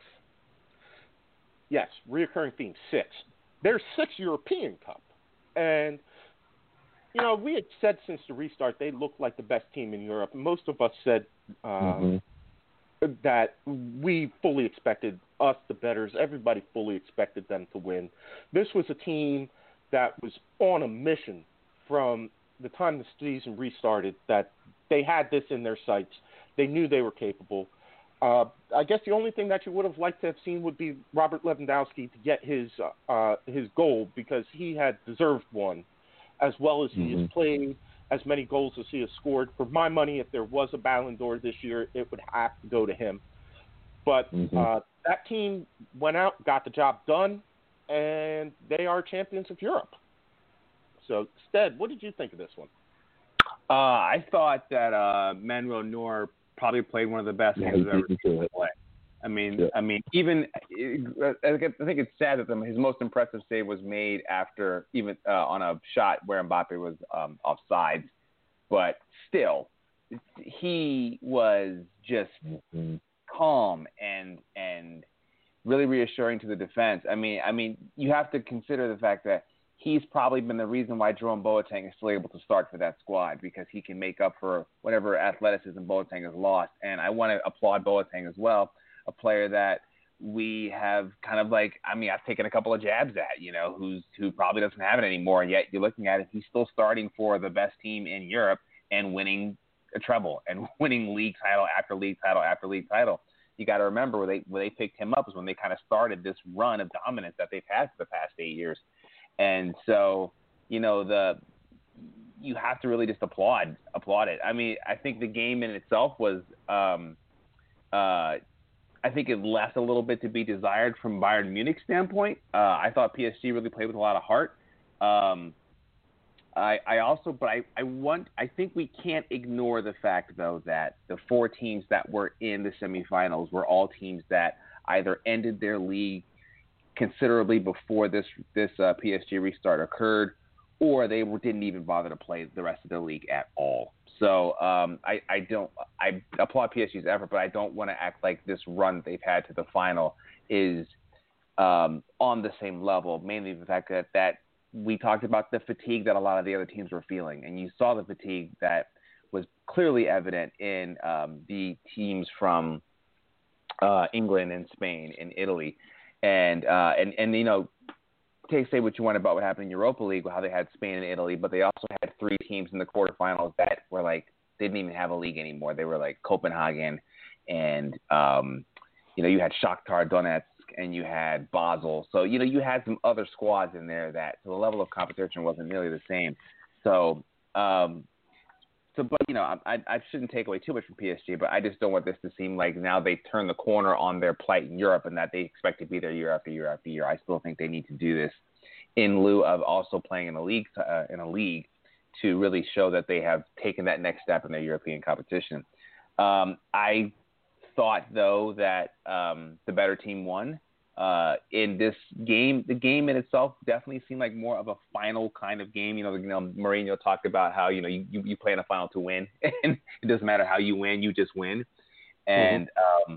Yes, reoccurring theme, six. Their sixth European Cup. And, you know, we had said since the restart they looked like the best team in Europe. Most of us said uh, mm-hmm. that we fully expected us, the bettors, everybody fully expected them to win. This was a team that was on a mission from the time the season restarted, that they had this in their sights. They knew they were capable. Uh, I guess the only thing that you would have liked to have seen would be Robert Lewandowski to get his uh, his goal, because he had deserved one, as well as he mm-hmm. has played as many goals as he has scored. For my money, if there was a Ballon d'Or this year, it would have to go to him. But Mm-hmm. uh, that team went out, got the job done, and they are champions of Europe. So, Stead, what did you think of this one? Uh, I thought that uh, Manuel Neuer probably played one of the best Yeah, games he I've ever did seen too. him play. I mean, Yeah. I mean, even I think it's sad that the, his most impressive save was made after even uh, on a shot where Mbappe was um, offside, but still, he was just Mm-hmm. calm and and really reassuring to the defense. I mean, I mean, you have to consider the fact that he's probably been the reason why Jerome Boateng is still able to start for that squad, because he can make up for whatever athleticism Boateng has lost. And I want to applaud Boateng as well, a player that we have kind of like, I mean, I've taken a couple of jabs at, you know, who's who probably doesn't have it anymore. And yet you're looking at it, he's still starting for the best team in Europe and winning a treble and winning league title after league title after league title. You got to remember where they where they picked him up was when they kind of started this run of dominance that they've had for the past eight years. And so, you know, the you have to really just applaud applaud it. I mean, I think the game in itself was, um, uh, I think it left a little bit to be desired from Bayern Munich's standpoint. Uh, I thought P S G really played with a lot of heart. Um, I, I also, but I, I want, I think we can't ignore the fact though that the four teams that were in the semifinals were all teams that either ended their league considerably before this this uh, P S G restart occurred, or they were, didn't even bother to play the rest of the league at all. So um, I, I don't I applaud P S G's effort, but I don't want to act like this run they've had to the final is um, on the same level. Mainly the fact that that we talked about the fatigue that a lot of the other teams were feeling, and you saw the fatigue that was clearly evident in um, the teams from uh, England and Spain and Italy. And, uh, and, and, you know, take, say what you want about what happened in Europa League, how they had Spain and Italy, but they also had three teams in the quarterfinals that were like, they didn't even have a league anymore. They were like Copenhagen and, um, you know, you had Shakhtar Donetsk and you had Basel. So, you know, you had some other squads in there that, so the level of competition wasn't nearly the same. So, um, So, but, you know, I, I shouldn't take away too much from P S G, but I just don't want this to seem like now they turn the corner on their plight in Europe and that they expect to be there year after year after year. I still think they need to do this in lieu of also playing in a league, uh, in a league to really show that they have taken that next step in their European competition. Um, I thought, though, that um, the better team won. Uh, in this game, the game in itself definitely seemed like more of a final kind of game. You know, you know, Mourinho talked about how, you know, you, you play in a final to win, and it doesn't matter how you win, you just win. And mm-hmm. um,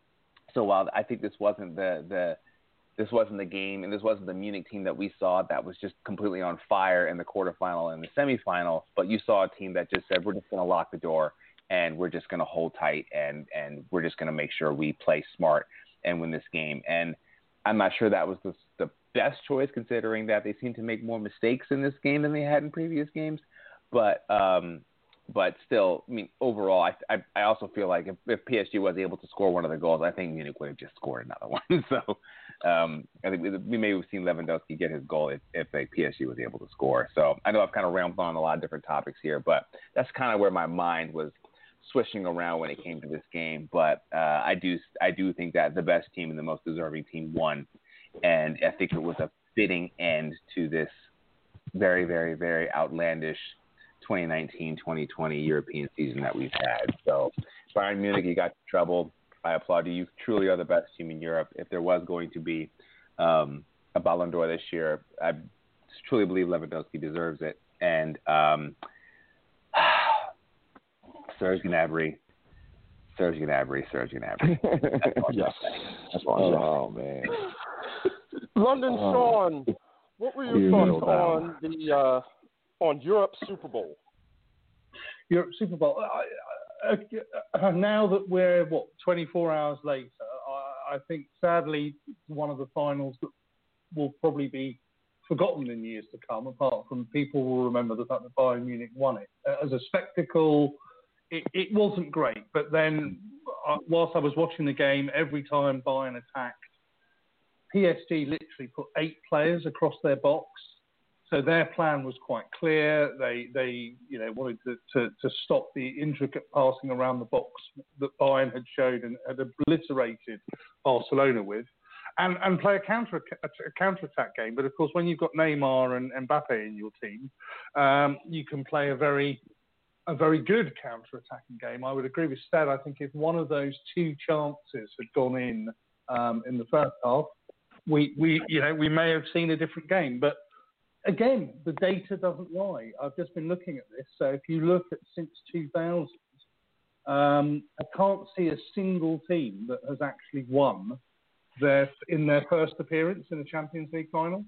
so while I think this wasn't the, the this wasn't the game, and this wasn't the Munich team that we saw that was just completely on fire in the quarterfinal and the semifinal, but you saw a team that just said, we're just going to lock the door and we're just going to hold tight and, and we're just going to make sure we play smart and win this game. And I'm not sure that was the, the best choice, considering that they seem to make more mistakes in this game than they had in previous games. But um, but still, I mean, overall, I, I I also feel like if, if P S G was able to score one of the goals, I think Munich would have just scored another one. so um, I think we may have seen Lewandowski get his goal if, if a P S G was able to score. So I know I've kind of rambled on a lot of different topics here, but that's kind of where my mind was swishing around when it came to this game. But uh, I do I do think that the best team and the most deserving team won, and I think it was a fitting end to this very, very, very outlandish twenty nineteen twenty twenty European season that we've had. So Bayern Munich, you got trouble. I applaud you. You truly are the best team in Europe. If there was going to be um, a Ballon d'Or this year, I truly believe Lewandowski deserves it. And um, Serge Gnabry, Serge Gnabry, Serge Gnabry. Yes. That's all oh, man. London Oh. Sean, what were your You thoughts know on the uh, on Europe's Super Bowl? Europe Super Bowl. I, I, I, now that we're what twenty-four hours later, I, I think sadly one of the finals that will probably be forgotten in years to come. Apart from people will remember the fact that Bayern Munich won it as a spectacle. It, it wasn't great, but then uh, whilst I was watching the game, every time Bayern attacked, P S G literally put eight players across their box So their plan was quite clear. They, they, you know, wanted to, to, to stop the intricate passing around the box that Bayern had showed and had obliterated Barcelona with, and, and play a counter a, a counter attack game. But of course, when you've got Neymar and, and Mbappe in your team, um, you can play a very a very good counter attacking game. I would agree with Stead. I think if one of those two chances had gone in um, in the first half, we, we, you know, we may have seen a different game. But again, the data doesn't lie. I've just been looking at this. So if you look at since two thousand, um, I can't see a single team that has actually won their in their first appearance in a Champions League final.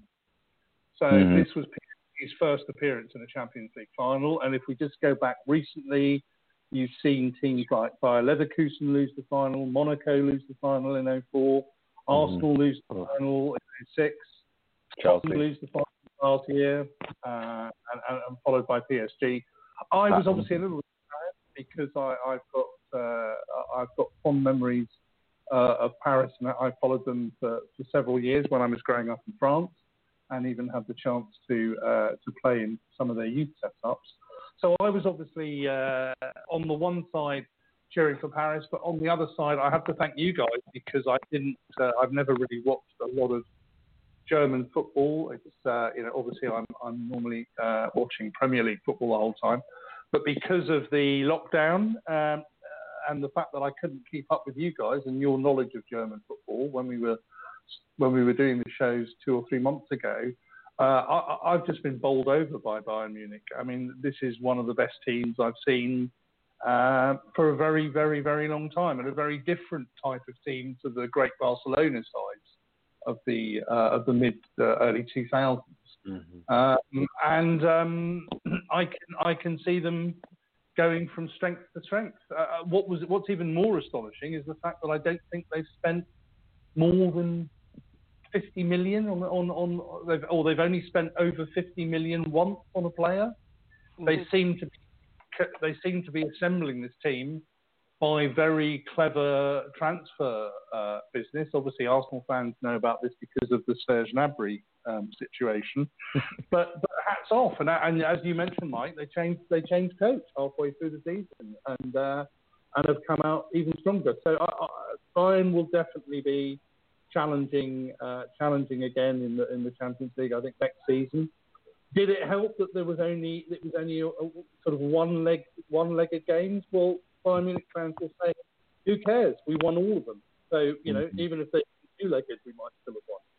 So mm-hmm. this was P S G's first appearance in a Champions League final. And if we just go back recently, you've seen teams like Bayer Leverkusen lose the final, Monaco lose the final in oh four, mm-hmm. Arsenal lose the final in oh six, Chelsea lose the final last year, uh, and, and followed by P S G. I was obviously a little bit sad because I, I've got uh, I've got fond memories uh, of Paris, and I followed them for, for several years when I was growing up in France, and even had the chance to uh, to play in some of their youth setups. So I was obviously uh, on the one side cheering for Paris, but on the other side, I have to thank you guys because I didn't. Uh, I've never really watched a lot of German football. It's uh, you know obviously I'm I'm normally uh, watching Premier League football the whole time, but because of the lockdown um, and the fact that I couldn't keep up with you guys and your knowledge of German football when we were when we were doing the shows two or three months ago, uh, I, I've just been bowled over by Bayern Munich. I mean, this is one of the best teams I've seen uh, for a very, very, very long time, and a very different type of team to the great Barcelona sides of the uh, of the mid uh, early two thousands, mm-hmm. um, and um, I can I can see them going from strength to strength. Uh, what was what's even more astonishing is the fact that I don't think they've spent more than fifty million on on on they've, or they've only spent over fifty million once on a player. Mm-hmm. They seem to be, they seem to be assembling this team by very clever transfer uh, business. Obviously, Arsenal fans know about this because of the Serge Gnabry um, situation. but, but hats off, and, and as you mentioned, Mike, they changed they changed coach halfway through the season, and uh, and have come out even stronger. So I, I, Bayern will definitely be challenging uh, challenging again in the in the Champions League. I think next season. Did it help that there was only it was only a, a sort of one leg one legged games? Well, Bayern Munich fans will say, who cares? We won all of them. So, you know, mm-hmm. even if they were two-legged, we might still have won.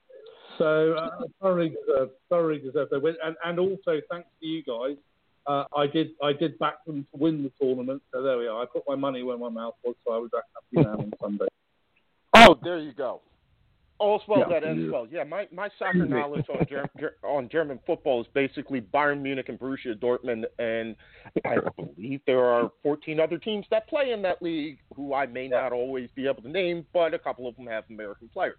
So, uh, thoroughly deserved, thoroughly deserved their win. And, and also, thanks to you guys, uh, I did I did back them to win the tournament. So there we are. I put my money where my mouth was, so I was happy now on Sunday. Oh, there you go. All's well yeah. that ends well. Yeah, my, my soccer knowledge on Ger- Ger- on German football is basically Bayern Munich and Borussia Dortmund, and I believe there are fourteen other teams that play in that league who I may not always be able to name, but a couple of them have American players.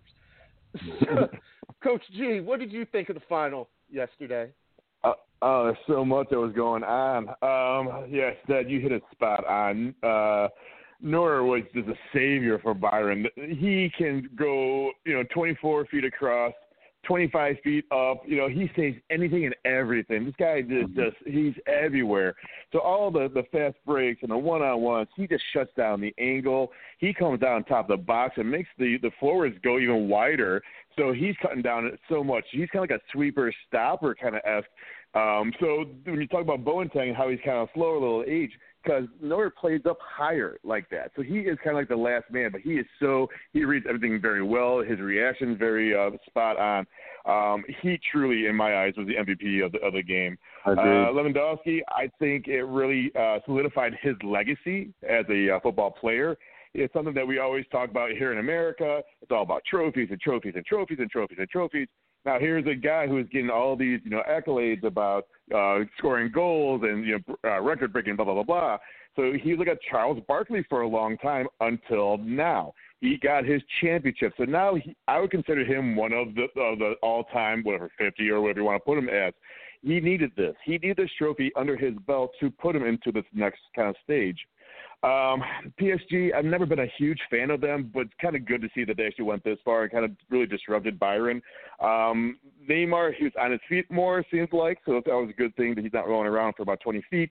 Coach G, what did you think of the final yesterday? Uh, oh, there's so much that was going on. Um, yes, Dad, you hit it spot on. Uh, Neuer was just a savior for Bayern. He can go, you know, twenty-four feet across, twenty-five feet up. You know, he saves anything and everything. This guy just, just he's everywhere. So all the, the fast breaks and the one-on-ones, he just shuts down the angle. He comes down top of the box and makes the, the forwards go even wider. So he's cutting down it so much. He's kind of like a sweeper stopper kind of esque. Um, so when you talk about Boateng, how he's kind of slower, a little age, because Neuer plays up higher like that. So he is kind of like the last man, but he is so – he reads everything very well. His reaction is very uh, spot on. Um, he truly, in my eyes, was the M V P of the, of the game. Uh, Lewandowski, I think it really uh, solidified his legacy as a uh, football player. It's something that we always talk about here in America. It's all about trophies and trophies and trophies and trophies and trophies. Now, here's a guy who's getting all these, you know, accolades about uh, scoring goals and, you know, uh, record-breaking, blah, blah, blah, blah. So he was like a Charles Barkley for a long time until now. He got his championship. So now he, I would consider him one of the, of the all-time, whatever, fifty or whatever you want to put him as. He needed this. He needed this trophy under his belt to put him into this next kind of stage. Um, P S G, I've never been a huge fan of them, but it's kind of good to see that they actually went this far and kind of really disrupted Bayern. Um, Neymar, he was on his feet more, seems like, so that was a good thing that he's not rolling around for about twenty feet.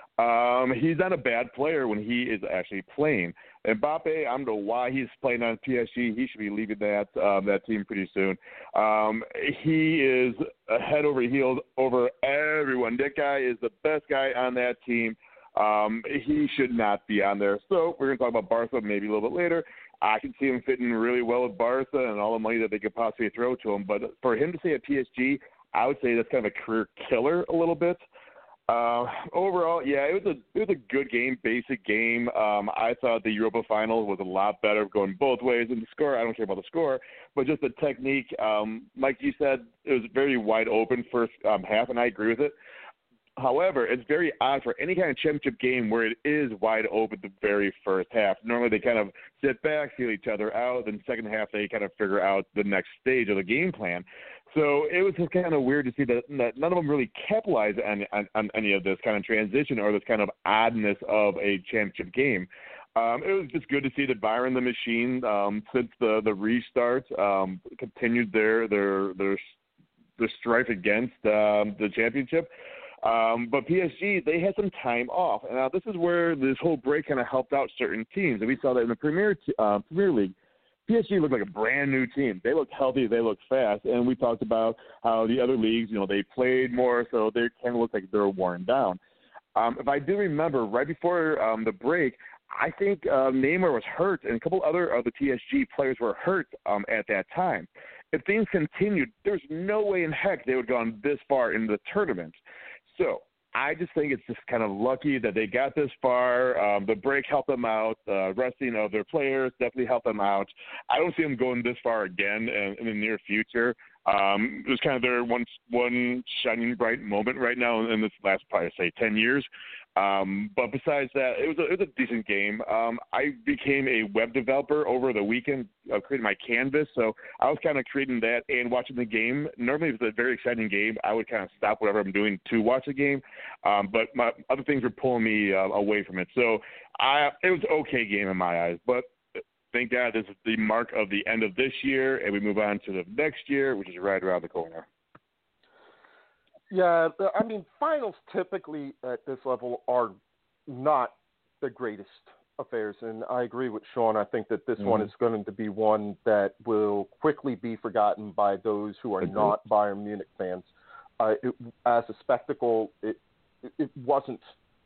Um, he's not a bad player when he is actually playing. Mbappe, I don't know why he's playing on P S G. He should be leaving that um, that team pretty soon. Um, he is head over heels over everyone. That guy is the best guy on that team. Um, he should not be on there. So we're going to talk about Barca maybe a little bit later. I can see him fitting really well with Barca and all the money that they could possibly throw to him. But for him to stay at P S G, I would say that's kind of a career killer a little bit. Uh, overall, yeah, it was a it was a good game, basic game. Um, I thought the Europa final was a lot better, going both ways. And the score, I don't care about the score, but just the technique. Um, like you said, it was very wide open first um, half, and I agree with it. However, it's very odd for any kind of championship game where it is wide open the very first half. Normally they kind of sit back, feel each other out, then second half they kind of figure out the next stage of the game plan. So it was just kind of weird to see that, that none of them really capitalized on, on, on any of this kind of transition or this kind of oddness of a championship game. Um, it was just good to see that Bayern the Machine, um, since the, the restart, um, continued their, their, their, their strife against um, the championship. Um, but P S G, they had some time off. And now this is where this whole break kind of helped out certain teams. And we saw that in the Premier uh, Premier League. P S G looked like a brand new team. They looked healthy. They looked fast. And we talked about how the other leagues, you know, they played more, so they kind of looked like they're worn down. Um, if I do remember, right before um, the break, I think uh, Neymar was hurt, and a couple other of the P S G players were hurt um, at that time. If things continued, there's no way in heck they would have gone this far in the tournament. So I just think it's just kind of lucky that they got this far. Um, the break helped them out. Uh, resting of their players definitely helped them out. I don't see them going this far again in, in the near future. Um, it was kind of their one one shining bright moment right now in this last, probably say, ten years. Um, but besides that, it was a, it was a decent game. Um, I became a web developer over the weekend, uh, creating my canvas. So I was kind of creating that and watching the game. Normally, if it's a very exciting game, I would kind of stop whatever I'm doing to watch the game. Um, but my other things were pulling me uh, away from it. So I, it was an okay game in my eyes. But thank God this is the mark of the end of this year, and we move on to the next year, which is right around the corner. Yeah, I mean, finals typically at this level are not the greatest affairs, and I agree with Sean. I think that this mm-hmm. one is going to be one that will quickly be forgotten by those who are mm-hmm. not Bayern Munich fans. Uh, it, as a spectacle, it it wasn't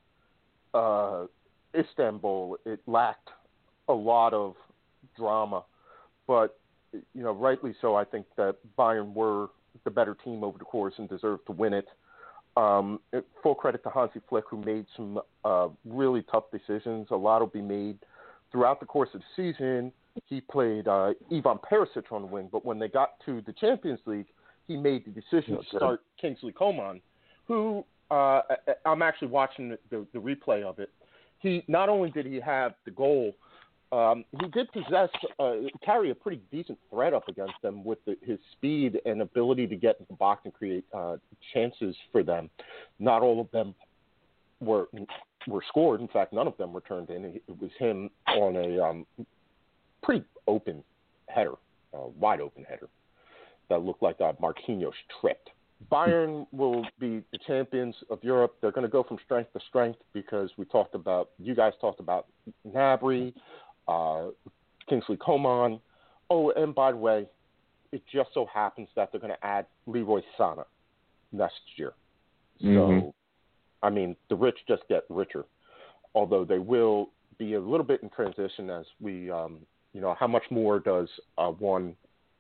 uh, Istanbul. It lacked a lot of drama, but you know, rightly so. I think that Bayern were the better team over the course and deserved to win it. Um, it, full credit to Hansi Flick, who made some uh, really tough decisions. A lot will be made throughout the course of the season. He played uh, Ivan Perisic on the wing, but when they got to the Champions League, he made the decision okay. to start Kingsley Coman, who uh, I'm actually watching the, the, the replay of it. He not only did he have the goal, Um, he did possess, uh, carry a pretty decent threat up against them with the, his speed and ability to get in the box and create uh, chances for them. Not all of them were were scored. In fact, none of them were turned in. It was him on a um, pretty open header, uh, wide open header that looked like uh, Marquinhos tripped. Bayern will be the champions of Europe. They're going to go from strength to strength because we talked about, you guys talked about Gnabry, Uh, Kingsley Coman. Oh, and by the way, it just so happens that they're going to add Leroy Sané next year. Mm-hmm. So, I mean, the rich just get richer, although they will be a little bit in transition as we, um, you know, how much more does uh, one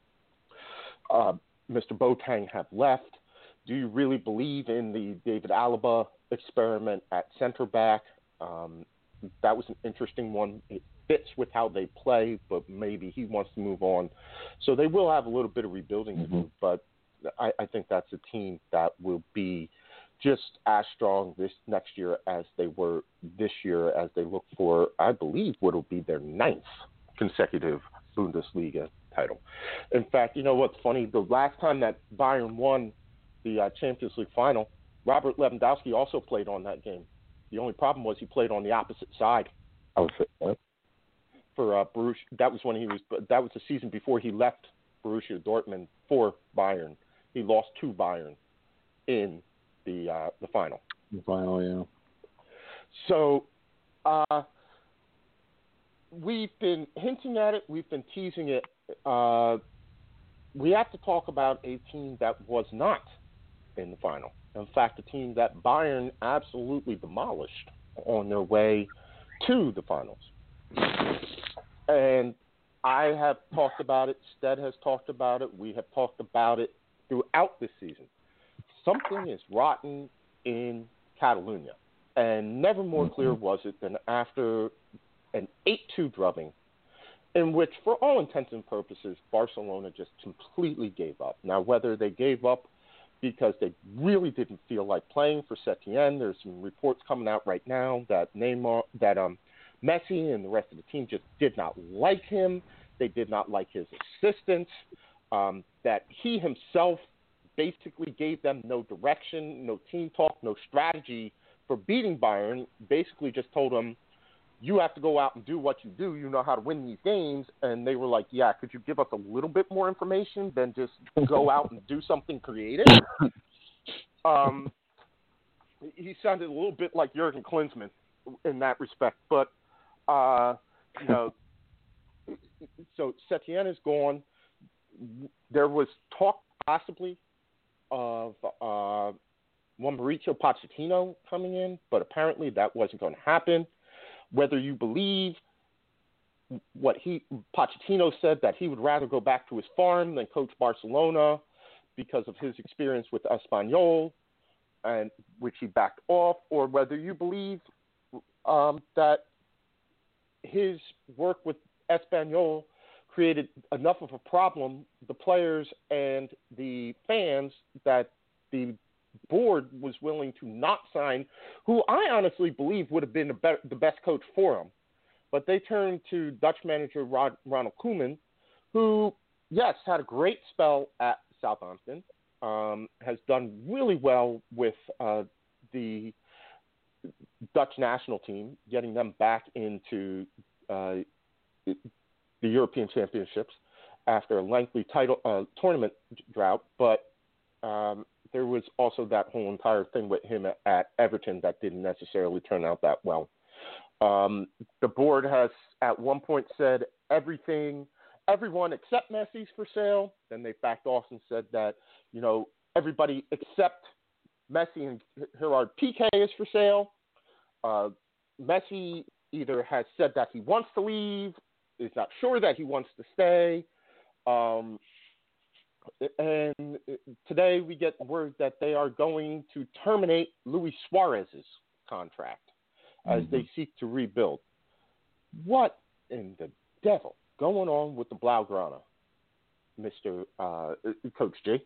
uh, Mister Boateng have left? Do you really believe in the David Alaba experiment at center back? Um, that was an interesting one. It fits with how they play, but maybe he wants to move on. So they will have a little bit of rebuilding mm-hmm. to do, but I, I think that's a team that will be just as strong this next year as they were this year, as they look for, I believe, what will be their ninth consecutive Bundesliga title. In fact, you know what's funny? The last time that Bayern won the uh, Champions League final. Robert Lewandowski also played on that game. The only problem was he played on the opposite side. I was what? For uh, Borussia. That was when he was. That was the season before he left Borussia Dortmund for Bayern. He lost to Bayern in the uh, the final. The final, yeah. So, uh, we've been hinting at it. We've been teasing it. Uh, we have to talk about a team that was not in the final. In fact, a team that Bayern absolutely demolished on their way to the finals. And I have talked about it. Stead has talked about it. We have talked about it throughout this season. Something is rotten in Catalonia. And never more clear was it than after an eight two drubbing in which, for all intents and purposes, Barcelona just completely gave up. Now, whether they gave up because they really didn't feel like playing for Setien, there's some reports coming out right now that Neymar, that um, Messi and the rest of the team just did not like him. They did not like his assistants. Um, that he himself basically gave them no direction, no team talk, no strategy for beating Bayern. Basically just told them, you have to go out and do what you do. You know how to win these games. And they were like, yeah, could you give us a little bit more information than just go out and do something creative? Um, he sounded a little bit like Jurgen Klinsmann in that respect. But, uh, you know, so Setien is gone. There was talk possibly of uh, one Mauricio Pochettino coming in, but apparently that wasn't going to happen. Whether you believe what he Pochettino said, that he would rather go back to his farm than coach Barcelona because of his experience with Espanyol, and which he backed off, or whether you believe um, that his work with Espanyol created enough of a problem, the players and the fans, that the board was willing to not sign, who I honestly believe would have been the, be- the best coach for him. But they turned to Dutch manager Rod- Ronald Koeman, who, yes, had a great spell at Southampton, um, has done really well with uh, the Dutch national team, getting them back into uh, the European Championships after a lengthy title uh, tournament drought. But um, there was also that whole entire thing with him at, at Everton that didn't necessarily turn out that well. Um, the board has at one point said everything, everyone except Messi's for sale. Then they backed off and said that, you know, everybody except Messi and Gerard Piqué is for sale. Uh, Messi either has said that he wants to leave, is not sure that he wants to stay. Um, and today we get word that they are going to terminate Luis Suarez's contract as mm-hmm. they seek to rebuild. What in the devil going on with the Blaugrana, Mister Uh, Coach G?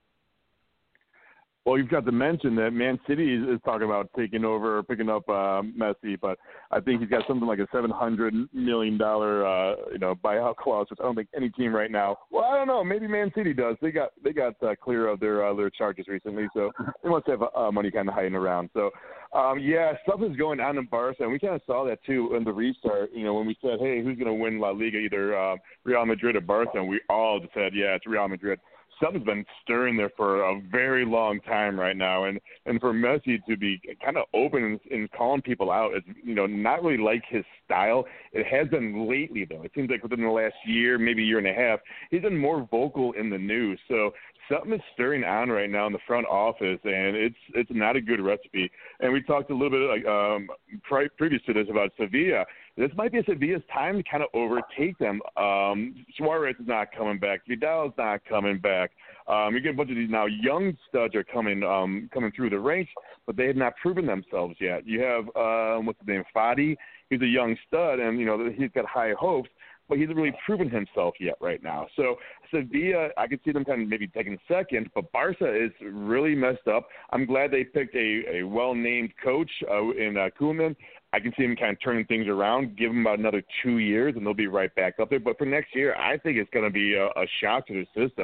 Well, you've got to mention that Man City is, is talking about taking over, picking up uh, Messi, but I think he's got something like a seven hundred million dollars, uh, you know, buyout clause, which I don't think any team right now. Well, I don't know. Maybe Man City does. They got they got uh, clear of their uh, their charges recently, so they must have uh, money kind of hiding around. So, um, yeah, stuff is going on in Barca, and we kind of saw that too in the restart. You know, when we said, hey, who's going to win La Liga, either uh, Real Madrid or Barca, and we all just said, yeah, it's Real Madrid. Something's been stirring there for a very long time right now, and, and for Messi to be kind of open and, and calling people out, it's, you know, not really like his style. It has been lately, though. It seems like within the last year, maybe year and a half, he's been more vocal in the news. So something is stirring on right now in the front office, and it's it's not a good recipe. And we talked a little bit like um, pre- previous to this about Sevilla. This might be Sevilla's time to kind of overtake them. Um, Suarez is not coming back. Vidal is not coming back. Um, you get a bunch of these now young studs are coming um, coming through the ranks, but they have not proven themselves yet. You have, um, what's his name, Fadi. He's a young stud, and, you know, he's got high hopes, but he hasn't really proven himself yet right now. So Sevilla, I could see them kind of maybe taking second, but Barca is really messed up. I'm glad they picked a, a well-named coach uh, in uh, Koeman. I can see him kind of turning things around, give him about another two years, and they'll be right back up there. But for next year, I think it's going to be a, a shock to the system.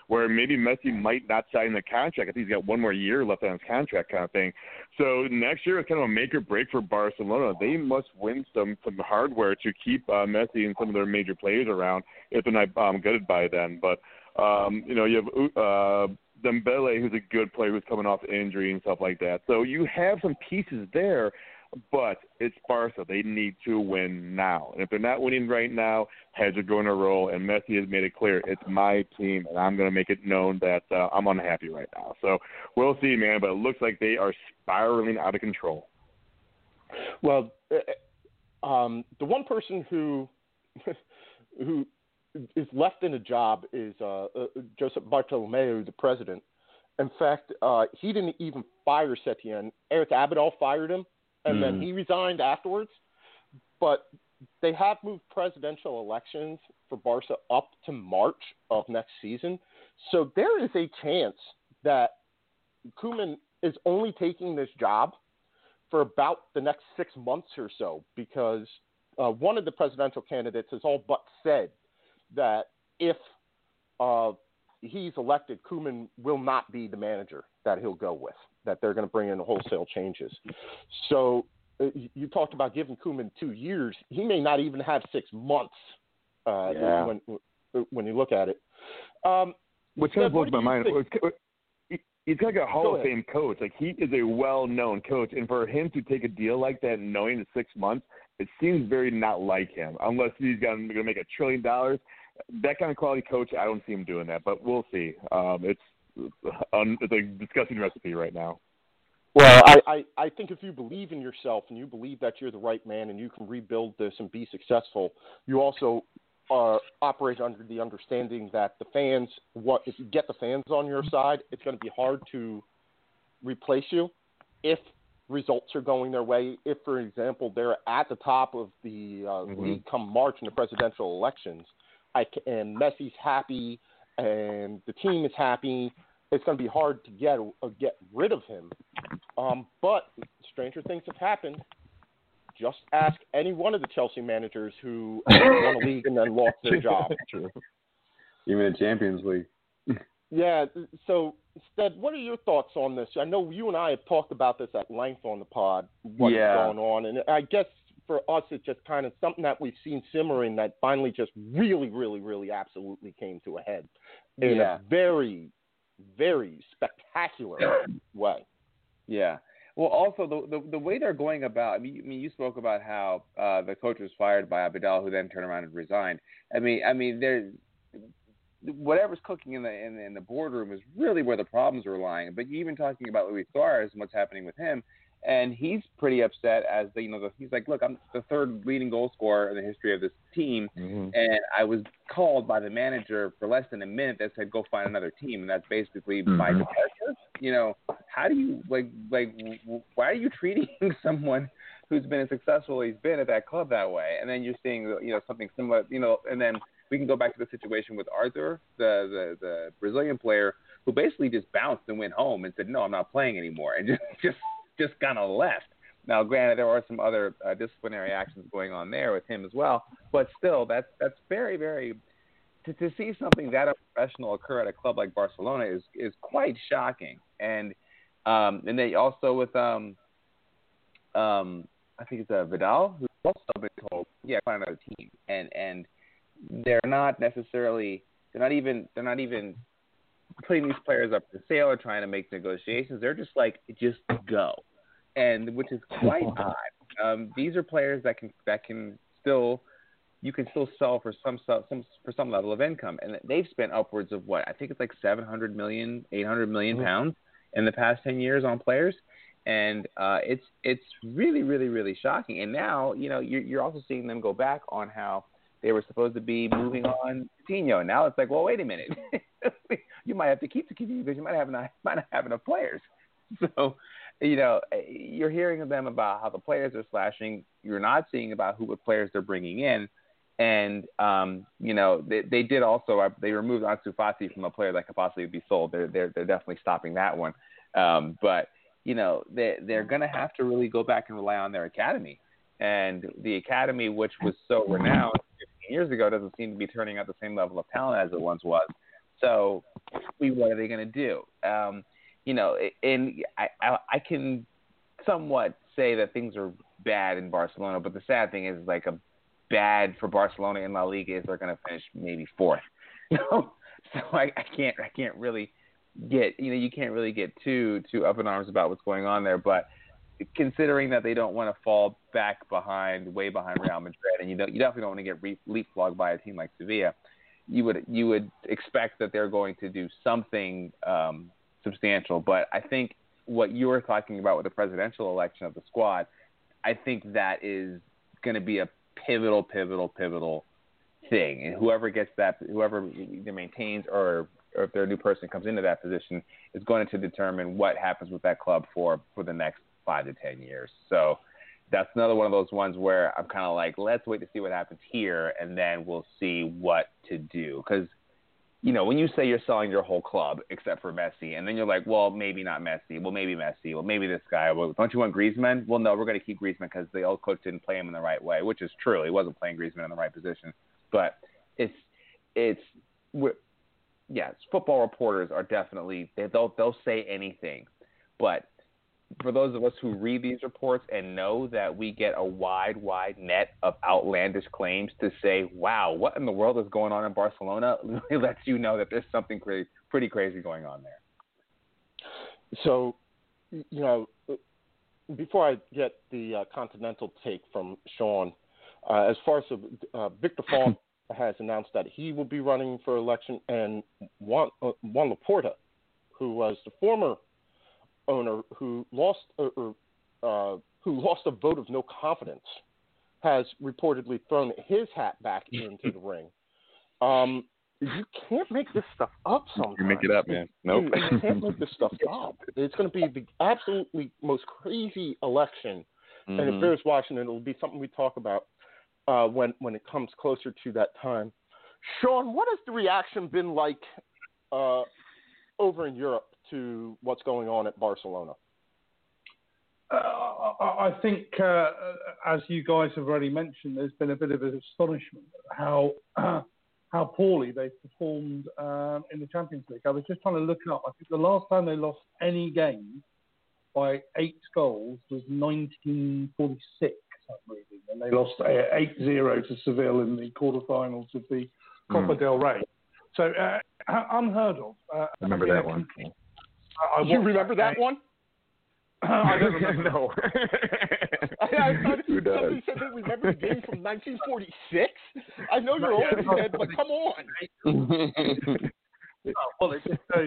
where maybe Messi might not sign the contract. I think he's got one more year left on his contract kind of thing. So next year is kind of a make or break for Barcelona. They must win some, some hardware to keep uh, Messi and some of their major players around if they're not um, gutted by then. But, um, you know, you have uh, Dembele, who's a good player who's coming off injury and stuff like that. So you have some pieces there. But it's Barca. They need to win now. And if they're not winning right now, heads are going to roll. And Messi has made it clear, it's my team, and I'm going to make it known that uh, I'm unhappy right now. So we'll see, man. But it looks like they are spiraling out of control. Well, uh, um, the one person who who is left in a job is uh, uh, Joseph Bartomeu, the president. In fact, uh, he didn't even fire Setien. Eric Abidal fired him. And then he resigned afterwards. But they have moved presidential elections for Barca up to March of next season. So there is a chance that Koeman is only taking this job for about the next six months or so, because uh, one of the presidential candidates has all but said that if uh, he's elected, Koeman will not be the manager that he'll go with, that they're going to bring in wholesale changes. So uh, you talked about giving Koeman two years. He may not even have six months uh, yeah. when when you look at it. Um, Which kind of blows my mind. Think? He's like a Hall Go of ahead. Fame coach. Like, he is a well-known coach. And for him to take a deal like that knowing the six months, it seems very not like him, unless he's going to make a trillion dollars. That kind of quality coach, I don't see him doing that, but we'll see. Um, it's um, it's a disgusting recipe right now. Well, I, I, I think if you believe in yourself and you believe that you're the right man and you can rebuild this and be successful, you also uh, operate under the understanding that the fans, what if you get the fans on your side, it's going to be hard to replace you if results are going their way. If, for example, they're at the top of the uh, mm-hmm. league come March in the presidential elections, I can, and Messi's happy and the team is happy, it's going to be hard to get uh, get rid of him. Um, but stranger things have happened. Just ask any one of the Chelsea managers who won a league and then lost their job. True. Even in Champions League. Yeah. So, Stead, what are your thoughts on this? I know you and I have talked about this at length on the pod, what's yeah. going on. And I guess for us, it's just kind of something that we've seen simmering that finally just really, really, really absolutely came to a head in yeah. a very, very spectacular way. Yeah. Well, also the, the the way they're going about. I mean, I mean, you spoke about how uh, the coach was fired by Abidal, who then turned around and resigned. I mean, I mean, there, whatever's cooking in the, in the in the boardroom is really where the problems are lying. But you even talking about Luis Suarez and what's happening with him, and he's pretty upset as the you know the, he's like, look, I'm the third leading goal scorer in the history of this team, mm-hmm. and I was called by the manager for less than a minute that said go find another team, and that's basically mm-hmm. my departure. You know, how do you like like why are you treating someone who's been as successful as he's been at that club that way? And then you're seeing you know something similar, you know, and then we can go back to the situation with Arthur, the the, the Brazilian player, who basically just bounced and went home and said, no, I'm not playing anymore, and just just just kind of left. Now, granted, there are some other uh, disciplinary actions going on there with him as well, but still, that's that's very, very to, to see something that unprofessional occur at a club like Barcelona is is quite shocking. And um, and they also with um um I think it's uh, Vidal, who's also been told, yeah, find another team, and and they're not necessarily they're not even they're not even putting these players up for sale or trying to make negotiations. They're just like, just go. And which is quite odd. Um, these are players that can that can still you can still sell for some some for some level of income, and they've spent upwards of what I think it's like seven hundred million, eight hundred million pounds in the past ten years on players, and uh, it's it's really really really shocking. And now you know you're, you're also seeing them go back on how they were supposed to be moving on Coutinho, and now it's like, well, wait a minute, you might have to keep the Coutinho because you might have not might not have enough players, so. You know, you're hearing them about how the players are slashing. You're not seeing about who the players they're bringing in. And, um, you know, they, they did also, they removed Ansu Fati from a player that could possibly be sold. They're, they're, they're definitely stopping that one. Um, but, you know, they, they're going to have to really go back and rely on their academy. And the academy, which was so renowned fifteen years ago, doesn't seem to be turning out the same level of talent as it once was. So, we, what are they going to do? Um, you know, and I, I, I can somewhat say that things are bad in Barcelona, but the sad thing is, like, a bad for Barcelona in La Liga is they're going to finish maybe fourth. You know, so I, I can't, I can't really get, you know, you can't really get too, too up in arms about what's going on there. But considering that they don't want to fall back behind, way behind Real Madrid, and you don't, you definitely don't want to get re- leapfrogged by a team like Sevilla, you would, you would expect that they're going to do something um, substantial. But I think what you were talking about with the presidential election of the squad, I think that is going to be a pivotal, pivotal, pivotal thing. And whoever gets that, whoever either maintains or, or if their new person comes into that position is going to determine what happens with that club for, for the next five to ten years. So that's another one of those ones where I'm kind of like, let's wait to see what happens here, and then we'll see what to do. Because, you know, when you say you're selling your whole club except for Messi, and then you're like, well, maybe not Messi, well, maybe Messi, well, maybe this guy, well, don't you want Griezmann? Well, no, we're going to keep Griezmann because the old coach didn't play him in the right way, which is true. He wasn't playing Griezmann in the right position. But it's, it's, we're, yes, football reporters are definitely, they, they'll, they'll say anything. But for those of us who read these reports and know that we get a wide, wide net of outlandish claims to say, wow, what in the world is going on in Barcelona? It lets you know that there's something crazy, pretty crazy going on there. So, you know, before I get the uh, continental take from Sean, uh, as far as uh, Victor Font has announced that he will be running for election, and Juan, uh, Juan Laporta, who was the former owner who lost uh, uh, who lost a vote of no confidence, has reportedly thrown his hat back into the ring. Um, you can't make this stuff up sometimes. You make it up, man. Nope. You, you can't make this stuff up. It's going to be the absolutely most crazy election, mm-hmm. and it bears watching. It'll be something we talk about uh, when when it comes closer to that time. Sean, what has the reaction been like uh, over in Europe to what's going on at Barcelona? Uh, I think, uh, as you guys have already mentioned, there's been a bit of an astonishment at how uh, how poorly they've performed um, in the Champions League. I was just trying to look up. I think the last time they lost any game by eight goals was nineteen forty-six, I'm reading, and they lost eight zero to Seville in the quarterfinals of the Copa mm. del Rey. So uh, unheard of. Uh, I remember I that one. I, I you remember that, that one? I don't remember. No. I, I thought Who does? Somebody said they remember the game from nineteen forty-six. I know you're old in head, but come on. Oh, well, it just shows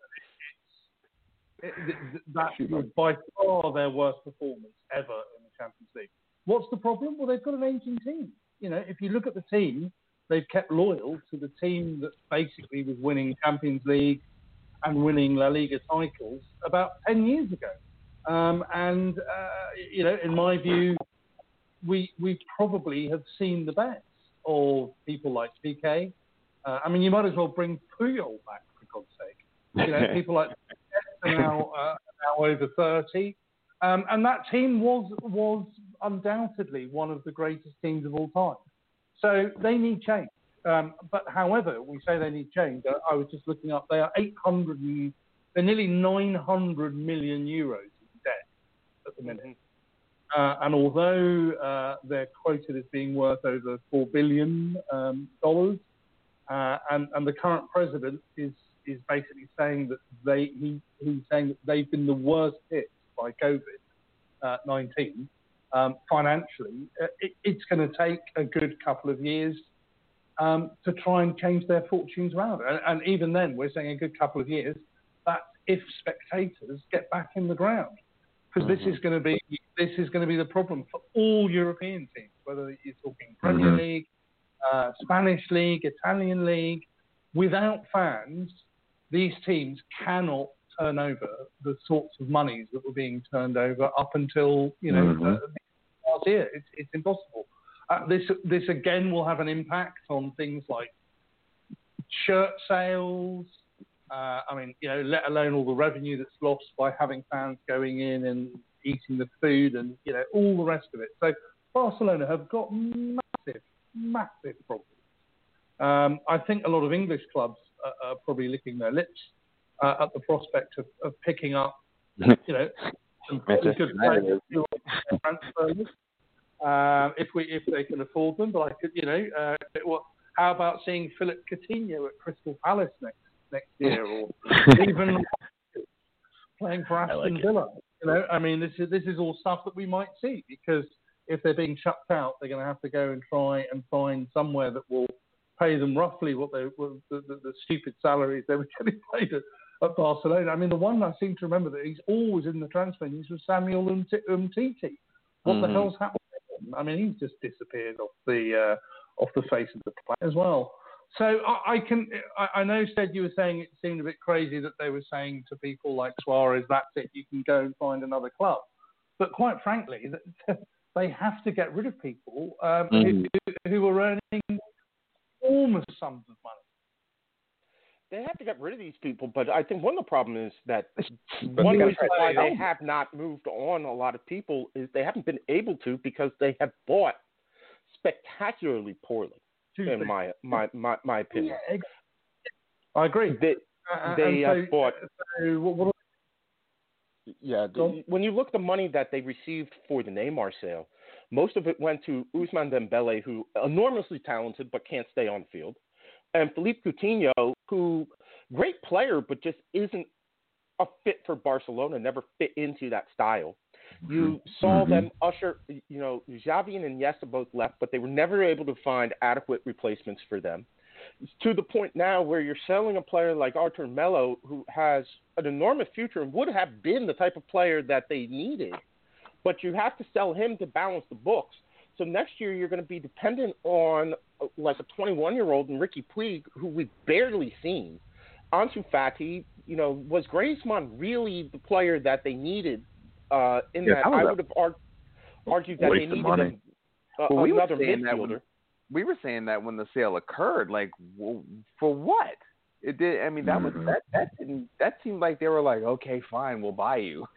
that it, it, that was by far their worst performance ever in the Champions League. What's the problem? Well, they've got an aging team. You know, if you look at the team, they've kept loyal to the team that basically was winning Champions League and winning La Liga titles about ten years ago. Um, and, uh, you know, in my view, we we probably have seen the best of people like P K. Uh, I mean, you might as well bring Puyol back, for God's sake. You know, people like are now, uh, now over thirty. Um, and that team was was undoubtedly one of the greatest teams of all time. So they need change. Um, but however, we say they need change. I, I was just looking up. They are eight hundred and they're nearly nine hundred million euros in debt at the minute. Uh, and although uh, they're quoted as being worth over four billion um, dollars, uh, and, and the current president is is basically saying that they he, he's saying that they've been the worst hit by COVID nineteen um, financially. Uh, it, it's going to take a good couple of years Um, to try and change their fortunes around. And, and even then, we're saying a good couple of years, that's if spectators get back in the ground. Because mm-hmm. this is going to be this is going to be the problem for all European teams, whether you're talking Premier mm-hmm. League, uh, Spanish League, Italian League. Without fans, these teams cannot turn over the sorts of monies that were being turned over up until, you know, mm-hmm. uh, last year. It's, it's impossible. Uh, this this again will have an impact on things like shirt sales. Uh, I mean, you know, let alone all the revenue that's lost by having fans going in and eating the food and, you know, all the rest of it. So Barcelona have got massive, massive problems. Um, I think a lot of English clubs uh, are probably licking their lips uh, at the prospect of, of picking up, you know, some pretty good players transfers, uh, if we if they can afford them. But I could, you know, uh, what, how about seeing Philip Coutinho at Crystal Palace next next year, or even playing for Aston like Villa? You know, I mean, this is this is all stuff that we might see, because if they're being shut out, they're going to have to go and try and find somewhere that will pay them roughly what they what the, the, the stupid salaries they were getting paid at, at Barcelona. I mean, the one I seem to remember that he's always in the transfer news was Samuel Umtiti. What mm-hmm. the hell's happened to him? I mean, he's just disappeared off the uh, off the face of the planet as well. So I, I can I, I know, Sted, you were saying it seemed a bit crazy that they were saying to people like Suarez, that's it, you can go and find another club. But quite frankly, they have to get rid of people um, mm. who, who are earning enormous sums of money. They have to get rid of these people, but I think one of the problems is that one reason why they have not moved on a lot of people is they haven't been able to, because they have bought spectacularly poorly, in my my, my, my opinion. Yeah, I agree. They, uh, they so, have bought... So what, what Yeah, the, when you look at the money that they received for the Neymar sale, most of it went to Ousmane Dembele, who enormously talented but can't stay on the field, and Philippe Coutinho, who great player but just isn't a fit for Barcelona, never fit into that style. You saw mm-hmm. them usher, you know, Xavi and Iniesta both left, but they were never able to find adequate replacements for them. It's to the point now where you're selling a player like Artur Melo, who has an enormous future and would have been the type of player that they needed, but you have to sell him to balance the books. So next year you're going to be dependent on uh, like a twenty-one-year-old and Ricky Puig, who we've barely seen. Ansu Fati, you know, was Griezmann really the player that they needed? Uh, in yeah, that, I would have ar- argued that they needed an, uh, well, we another midfielder. We were saying that when the sale occurred, like, well, for what? It did. I mean, that was that. That didn't. That seemed like they were like, okay, fine, we'll buy you.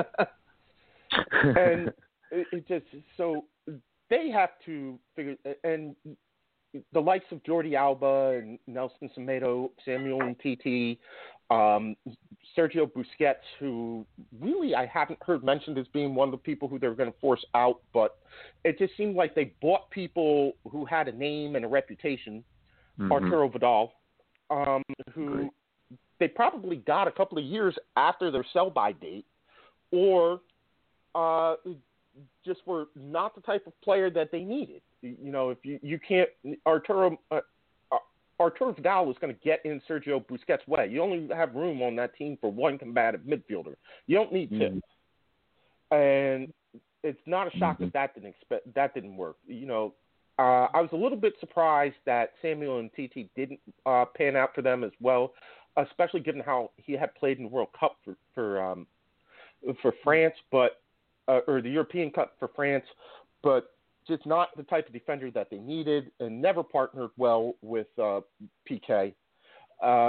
And it, it just so they have to figure. And the likes of Jordi Alba and Nelson Semedo, Samuel Umtiti, um, Sergio Busquets, who really I haven't heard mentioned as being one of the people who they're going to force out, but it just seemed like they bought people who had a name and a reputation. Mm-hmm. Arturo Vidal, um, who Great. They probably got a couple of years after their sell-by date, or uh, just were not the type of player that they needed. You know, if you, you can't Arturo uh, Arturo Vidal is going to get in Sergio Busquets' way. You only have room on that team for one combative midfielder. You don't need two. Mm-hmm. And it's not a shock mm-hmm. that that didn't expect, that didn't work. You know, uh, I was a little bit surprised that Samuel Umtiti didn't uh, pan out for them as well, especially given how he had played in the World Cup for for um, for France, but uh, or the European Cup for France, but just not the type of defender that they needed, and never partnered well with uh, P K. Uh,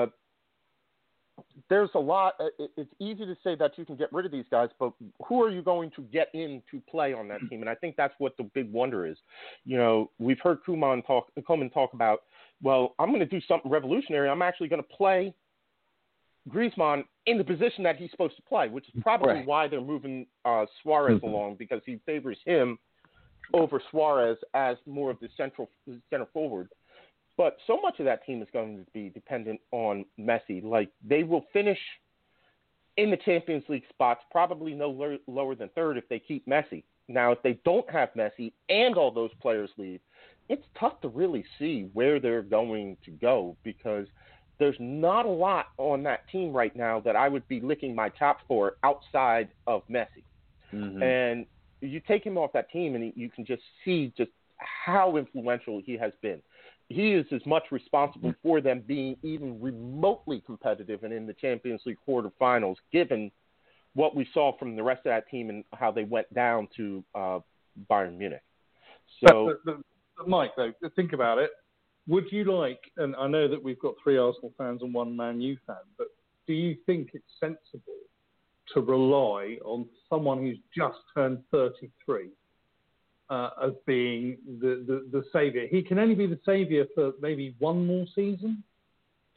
there's a lot. It, it's easy to say that you can get rid of these guys, but who are you going to get in to play on that team? And I think that's what the big wonder is. You know, we've heard Koeman talk, Koeman talk about, well, I'm going to do something revolutionary. I'm actually going to play Griezmann in the position that he's supposed to play, which is probably right. why they're moving uh, Suarez mm-hmm. along, because he favors him over Suarez as more of the central center forward. But so much of that team is going to be dependent on Messi. Like, they will finish in the Champions League spots, probably no lo- lower than third if they keep Messi. Now, if they don't have Messi and all those players leave, it's tough to really see where they're going to go, because there's not a lot on that team right now that I would be licking my chops for outside of Messi. Mm-hmm. And you take him off that team, and you can just see just how influential he has been. He is as much responsible for them being even remotely competitive and in the Champions League quarterfinals, given what we saw from the rest of that team and how they went down to uh, Bayern Munich. So, but, but, but Mike, though, think about it. Would you like, and I know that we've got three Arsenal fans and one Man U fan, but do you think it's sensible to rely on someone who's just turned thirty-three uh, as being the, the, the saviour? He can only be the saviour for maybe one more season?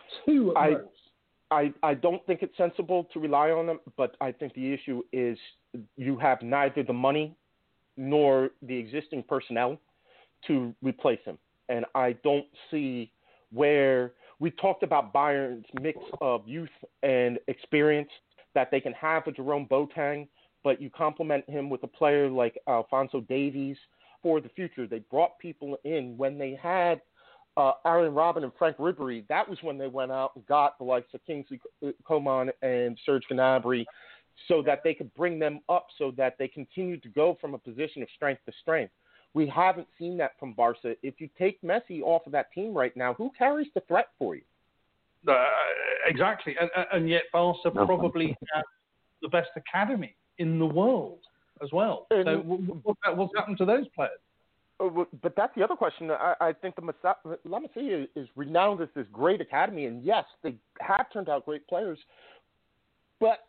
Two at I, most. I, I don't think it's sensible to rely on them, but I think the issue is you have neither the money nor the existing personnel to replace him. And I don't see where we talked about Bayern's mix of youth and experience, that they can have a Jerome Boateng, but you complement him with a player like Alphonso Davies for the future. They brought people in when they had uh, Aaron Robben and Frank Ribery. That was when they went out and got the likes of Kingsley Coman and Serge Gnabry, so that they could bring them up, so that they continued to go from a position of strength to strength. We haven't seen that from Barca. If you take Messi off of that team right now, who carries the threat for you? Uh, exactly, and, and yet Barca probably have the best academy in the world as well. And, so what, what's happened to those players? But that's the other question. I, I think the La Masia is renowned as this great academy, and yes, they have turned out great players, but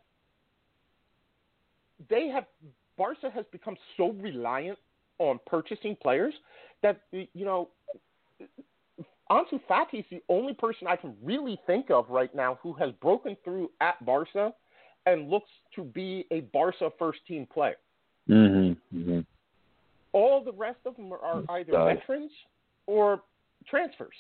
they have Barca has become so reliant on purchasing players that, you know, Ansu Fati is the only person I can really think of right now who has broken through at Barca and looks to be a Barca first-team player. Mm-hmm. Mm-hmm. All the rest of them are either Does. veterans or transfers.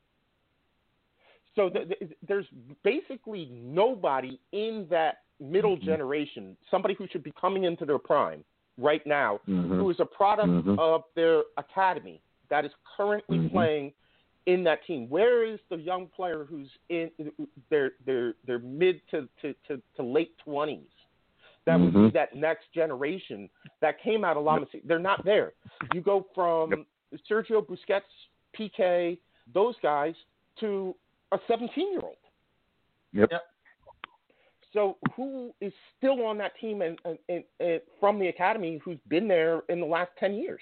So th- th- there's basically nobody in that middle Mm-hmm. generation, somebody who should be coming into their prime right now, Mm-hmm. who is a product Mm-hmm. of their academy that is currently Mm-hmm. playing in that team. Where is the young player who's in their their their mid to, to, to, to late twenties? That Mm-hmm. would be that next generation that came out of La Masia. They're not there. You go from Yep. Sergio Busquets, P K, those guys, to a seventeen-year-old. Yep. Yep. So who is still on that team and, and, and, and from the academy who's been there in the last ten years?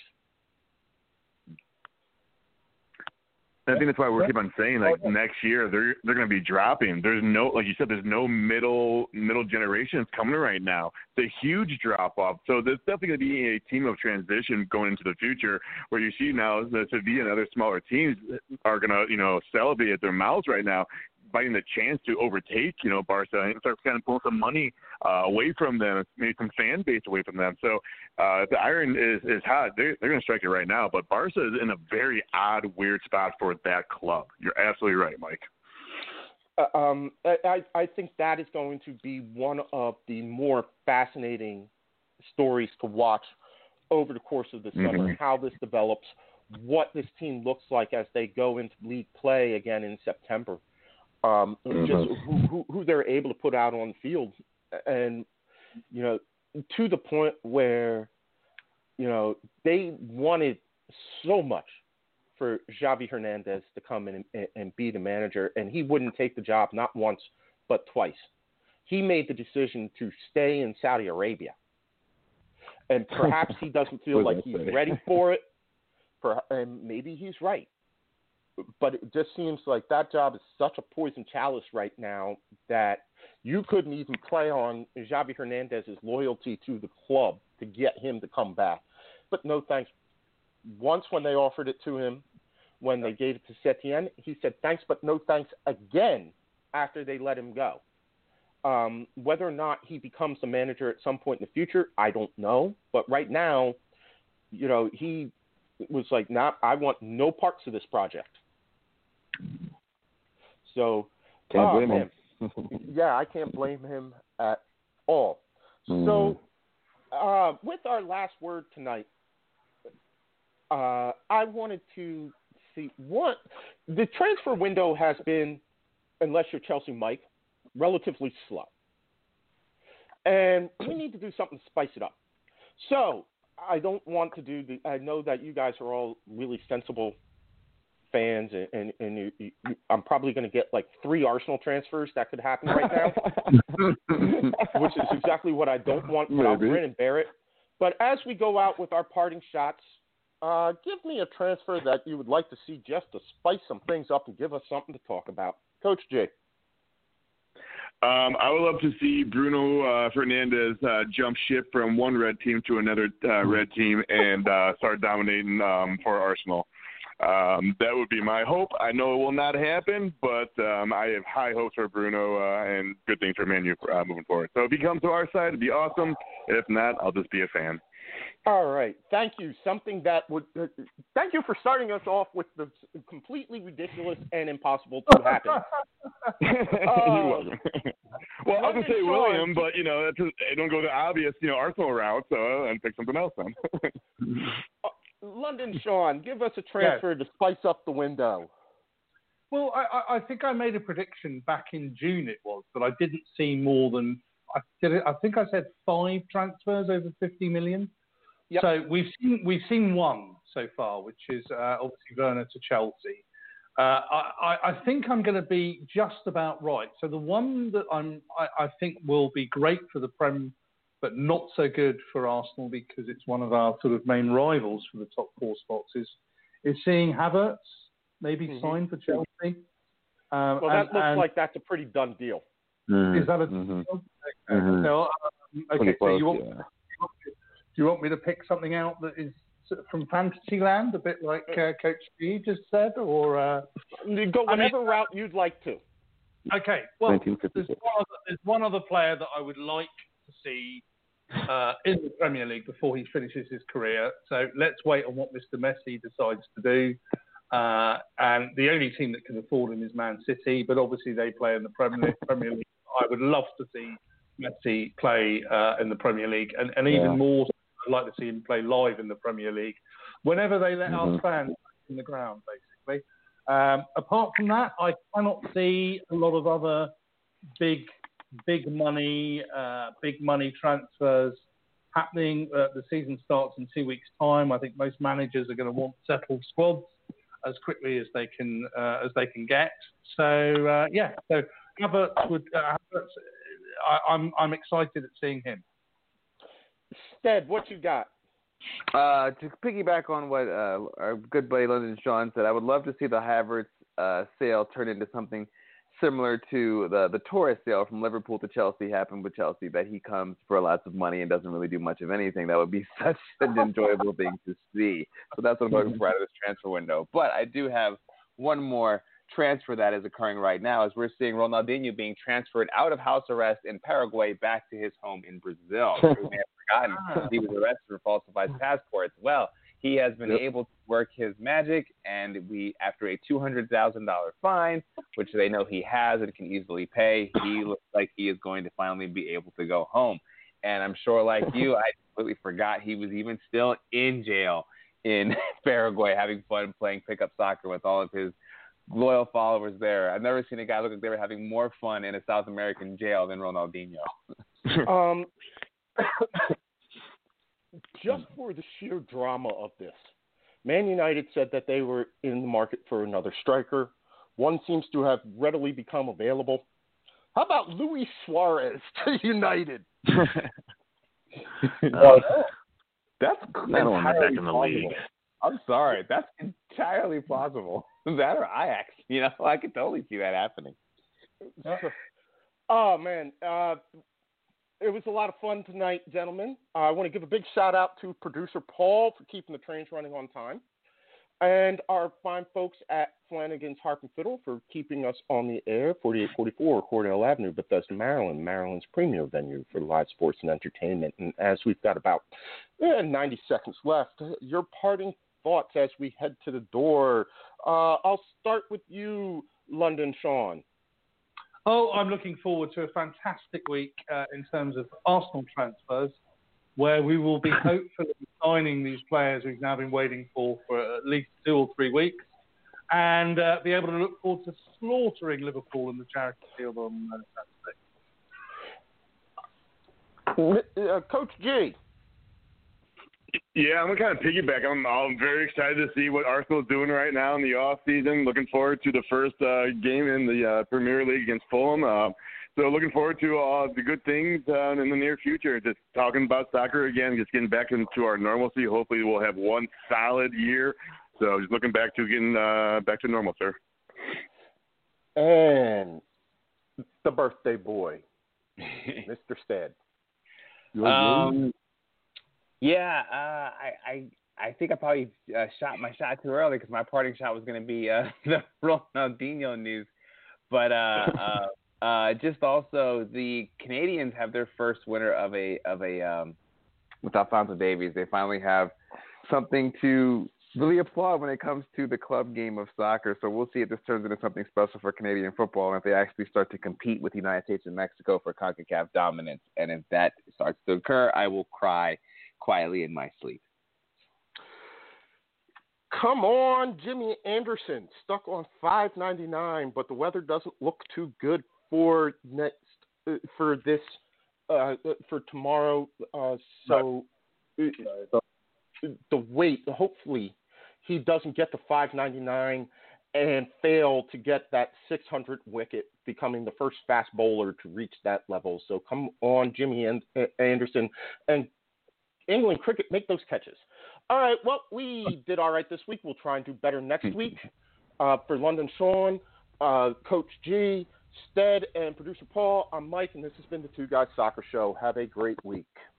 I think that's why we keep on saying, like, next year they're they're going to be dropping. There's no, like you said, there's no middle middle generations coming right now. It's a huge drop off. So there's definitely going to be a team of transition going into the future, where you see now the Sevilla and other smaller teams are going to, you know, celebrate at their mouths right now, biting the chance to overtake, you know, Barca and start kind of pulling some money uh, away from them, maybe some fan base away from them. So uh, the iron is, is hot. They're, they're going to strike it right now. But Barca is in a very odd, weird spot for that club. You're absolutely right, Mike. Uh, um, I, I think that is going to be one of the more fascinating stories to watch over the course of the Mm-hmm. summer, how this develops, what this team looks like as they go into league play again in September. Um, Mm-hmm. just who, who, who they're able to put out on the field. And, you know, to the point where, you know, they wanted so much for Xavi Hernandez to come in and, and be the manager, and he wouldn't take the job not once but twice. He made the decision to stay in Saudi Arabia. And perhaps he doesn't feel like he's ready for it, per- and maybe he's right. But it just seems like that job is such a poison chalice right now that you couldn't even play on Xavi Hernandez's loyalty to the club to get him to come back. But no thanks. Once when they offered it to him, when they gave it to Setien, he said thanks, but no thanks again after they let him go. Um, whether or not he becomes the manager at some point in the future, I don't know. But right now, you know, he was like, nah, I want no parts of this project. So, Can't oh, blame man. him. yeah, I can't blame him at all. Mm. So, uh, with our last word tonight, uh, I wanted to see what the transfer window has been, unless you're Chelsea Mike, relatively slow. And we need to do something to spice it up. So, I don't want to do the, I know that you guys are all really sensible fans, and, and, and you, you, I'm probably going to get like three Arsenal transfers that could happen right now, which is exactly what I don't want, but I'll grin and bear it. But as we go out with our parting shots, uh, give me a transfer that you would like to see just to spice some things up and give us something to talk about. Coach J. Um, I would love to see Bruno uh, Fernandes uh, jump ship from one red team to another uh, red team and uh, start dominating um, for Arsenal. um, that would be my hope. I know it will not happen, but um, I have high hopes for Bruno uh, and good things for Man U uh, moving forward. So if he comes to our side, it'd be awesome. If not, I'll just be a fan. All right. Thank you. Something that would uh, thank you for starting us off with the completely ridiculous and impossible to happen. uh, You're welcome. Well, I was going to say Sean, William, but, you know, that's I don't go the obvious, you know, Arsenal route, so I'll pick something else then. uh, London Sean, give us a transfer yes. to spice up the window. Well, I, I think I made a prediction back in June, it was, that I didn't see more than, I, did it, I think I said five transfers over fifty million. Yep. So we've seen we've seen one so far, which is uh, obviously Werner to Chelsea. Uh, I, I think I'm going to be just about right. So the one that I'm I, I think will be great for the Prem, but not so good for Arsenal because it's one of our sort of main rivals for the top four spots is is seeing Havertz maybe mm-hmm. signed for Chelsea. Um, well, that and, looks and like that's a pretty done deal. Mm-hmm. Is that a mm-hmm. deal? Okay, mm-hmm. so, um, okay, close, so you want. Yeah. Do you want me to pick something out that is from Fantasyland, a bit like uh, Coach G just said, or uh, go whatever I mean, route you'd like to? Okay. Well, there's one, other, there's one other player that I would like to see uh, in the Premier League before he finishes his career. So let's wait on what Mister Messi decides to do. Uh, and the only team that can afford him is Man City, but obviously they play in the Premier League. Premier League. I would love to see Messi play uh, in the Premier League, and, and even yeah. more. I'd like to see him play live in the Premier League whenever they let mm-hmm. our fans in the ground, basically. Um, apart from that, I cannot see a lot of other big, big money, uh, big money transfers happening. Uh, the season starts in two weeks' time. I think most managers are going to want settled squads as quickly as they can uh, as they can get. So uh, yeah, so Havertz would. Uh, Havertz, I, I'm I'm excited at seeing him. Stead, what you got? Uh, to piggyback on what uh, our good buddy London Sean said, I would love to see the Havertz uh, sale turn into something similar to the the Torres sale from Liverpool to Chelsea happened with Chelsea, that he comes for lots of money and doesn't really do much of anything. That would be such an enjoyable thing to see. So that's what I'm looking for out of this transfer window. But I do have one more transfer that is occurring right now, as we're seeing Ronaldinho being transferred out of house arrest in Paraguay back to his home in Brazil. We may have forgotten he was arrested for falsified passports. Well, he has been yep. able to work his magic, and we, after a two hundred thousand dollars fine, which they know he has and can easily pay, he looks like he is going to finally be able to go home. And I'm sure, like you, I completely forgot he was even still in jail in Paraguay, having fun playing pickup soccer with all of his loyal followers there. I've never seen a guy look like they were having more fun in a South American jail than Ronaldinho. um, just for the sheer drama of this, Man United said that they were in the market for another striker. One seems to have readily become available. How about Luis Suarez to United? uh, that's I don't want back in the league. I'm sorry, that's entirely possible. That or Ajax, you know, I could totally see that happening. Oh man, uh, it was a lot of fun tonight, gentlemen. Uh, I want to give a big shout out to producer Paul for keeping the trains running on time, and our fine folks at Flanagan's Harp and Fiddle for keeping us on the air. forty-eight forty-four Cordell Avenue, Bethesda, Maryland, Maryland's premier venue for live sports and entertainment. And as we've got about eh, ninety seconds left, your parting thoughts as we head to the door. Uh, I'll start with you, London Sean. Oh, I'm looking forward to a fantastic week uh, in terms of Arsenal transfers, where we will be hopefully signing these players we've now been waiting for for at least two or three weeks, and uh, be able to look forward to slaughtering Liverpool in the Charity Shield on uh, Saturday. Uh, Coach G. Yeah, I'm going to kind of piggyback. I'm, I'm very excited to see what Arsenal's doing right now in the off-season. Looking forward to the first uh, game in the uh, Premier League against Fulham. Uh, so looking forward to uh, the good things uh, in the near future. Just talking about soccer again, just getting back into our normalcy. Hopefully we'll have one solid year. So just looking back to getting uh, back to normal, sir. And the birthday boy, Mister Stead. Um, Yeah, uh, I, I I think I probably uh, shot my shot too early because my parting shot was going to be uh, the Ronaldinho news. But uh, uh, uh, just also the Canadians have their first winner of a of a um, with Alphonso Davies. They finally have something to really applaud when it comes to the club game of soccer. So we'll see if this turns into something special for Canadian football and if they actually start to compete with the United States and Mexico for CONCACAF dominance. And if that starts to occur, I will cry quietly in my sleep. Come on, Jimmy Anderson, stuck on five ninety-nine, but the weather doesn't look too good for next uh, for this uh, for tomorrow. Uh, so uh, the wait, hopefully, he doesn't get to five ninety-nine and fail to get that six hundred wicket, becoming the first fast bowler to reach that level. So come on, Jimmy Anderson, and England cricket, make those catches. All right, well, we did all right this week. We'll try and do better next week. Uh, for London Sean, uh, Coach G, Stead, and producer Paul, I'm Mike, and this has been the Two Guys Soccer Show. Have a great week.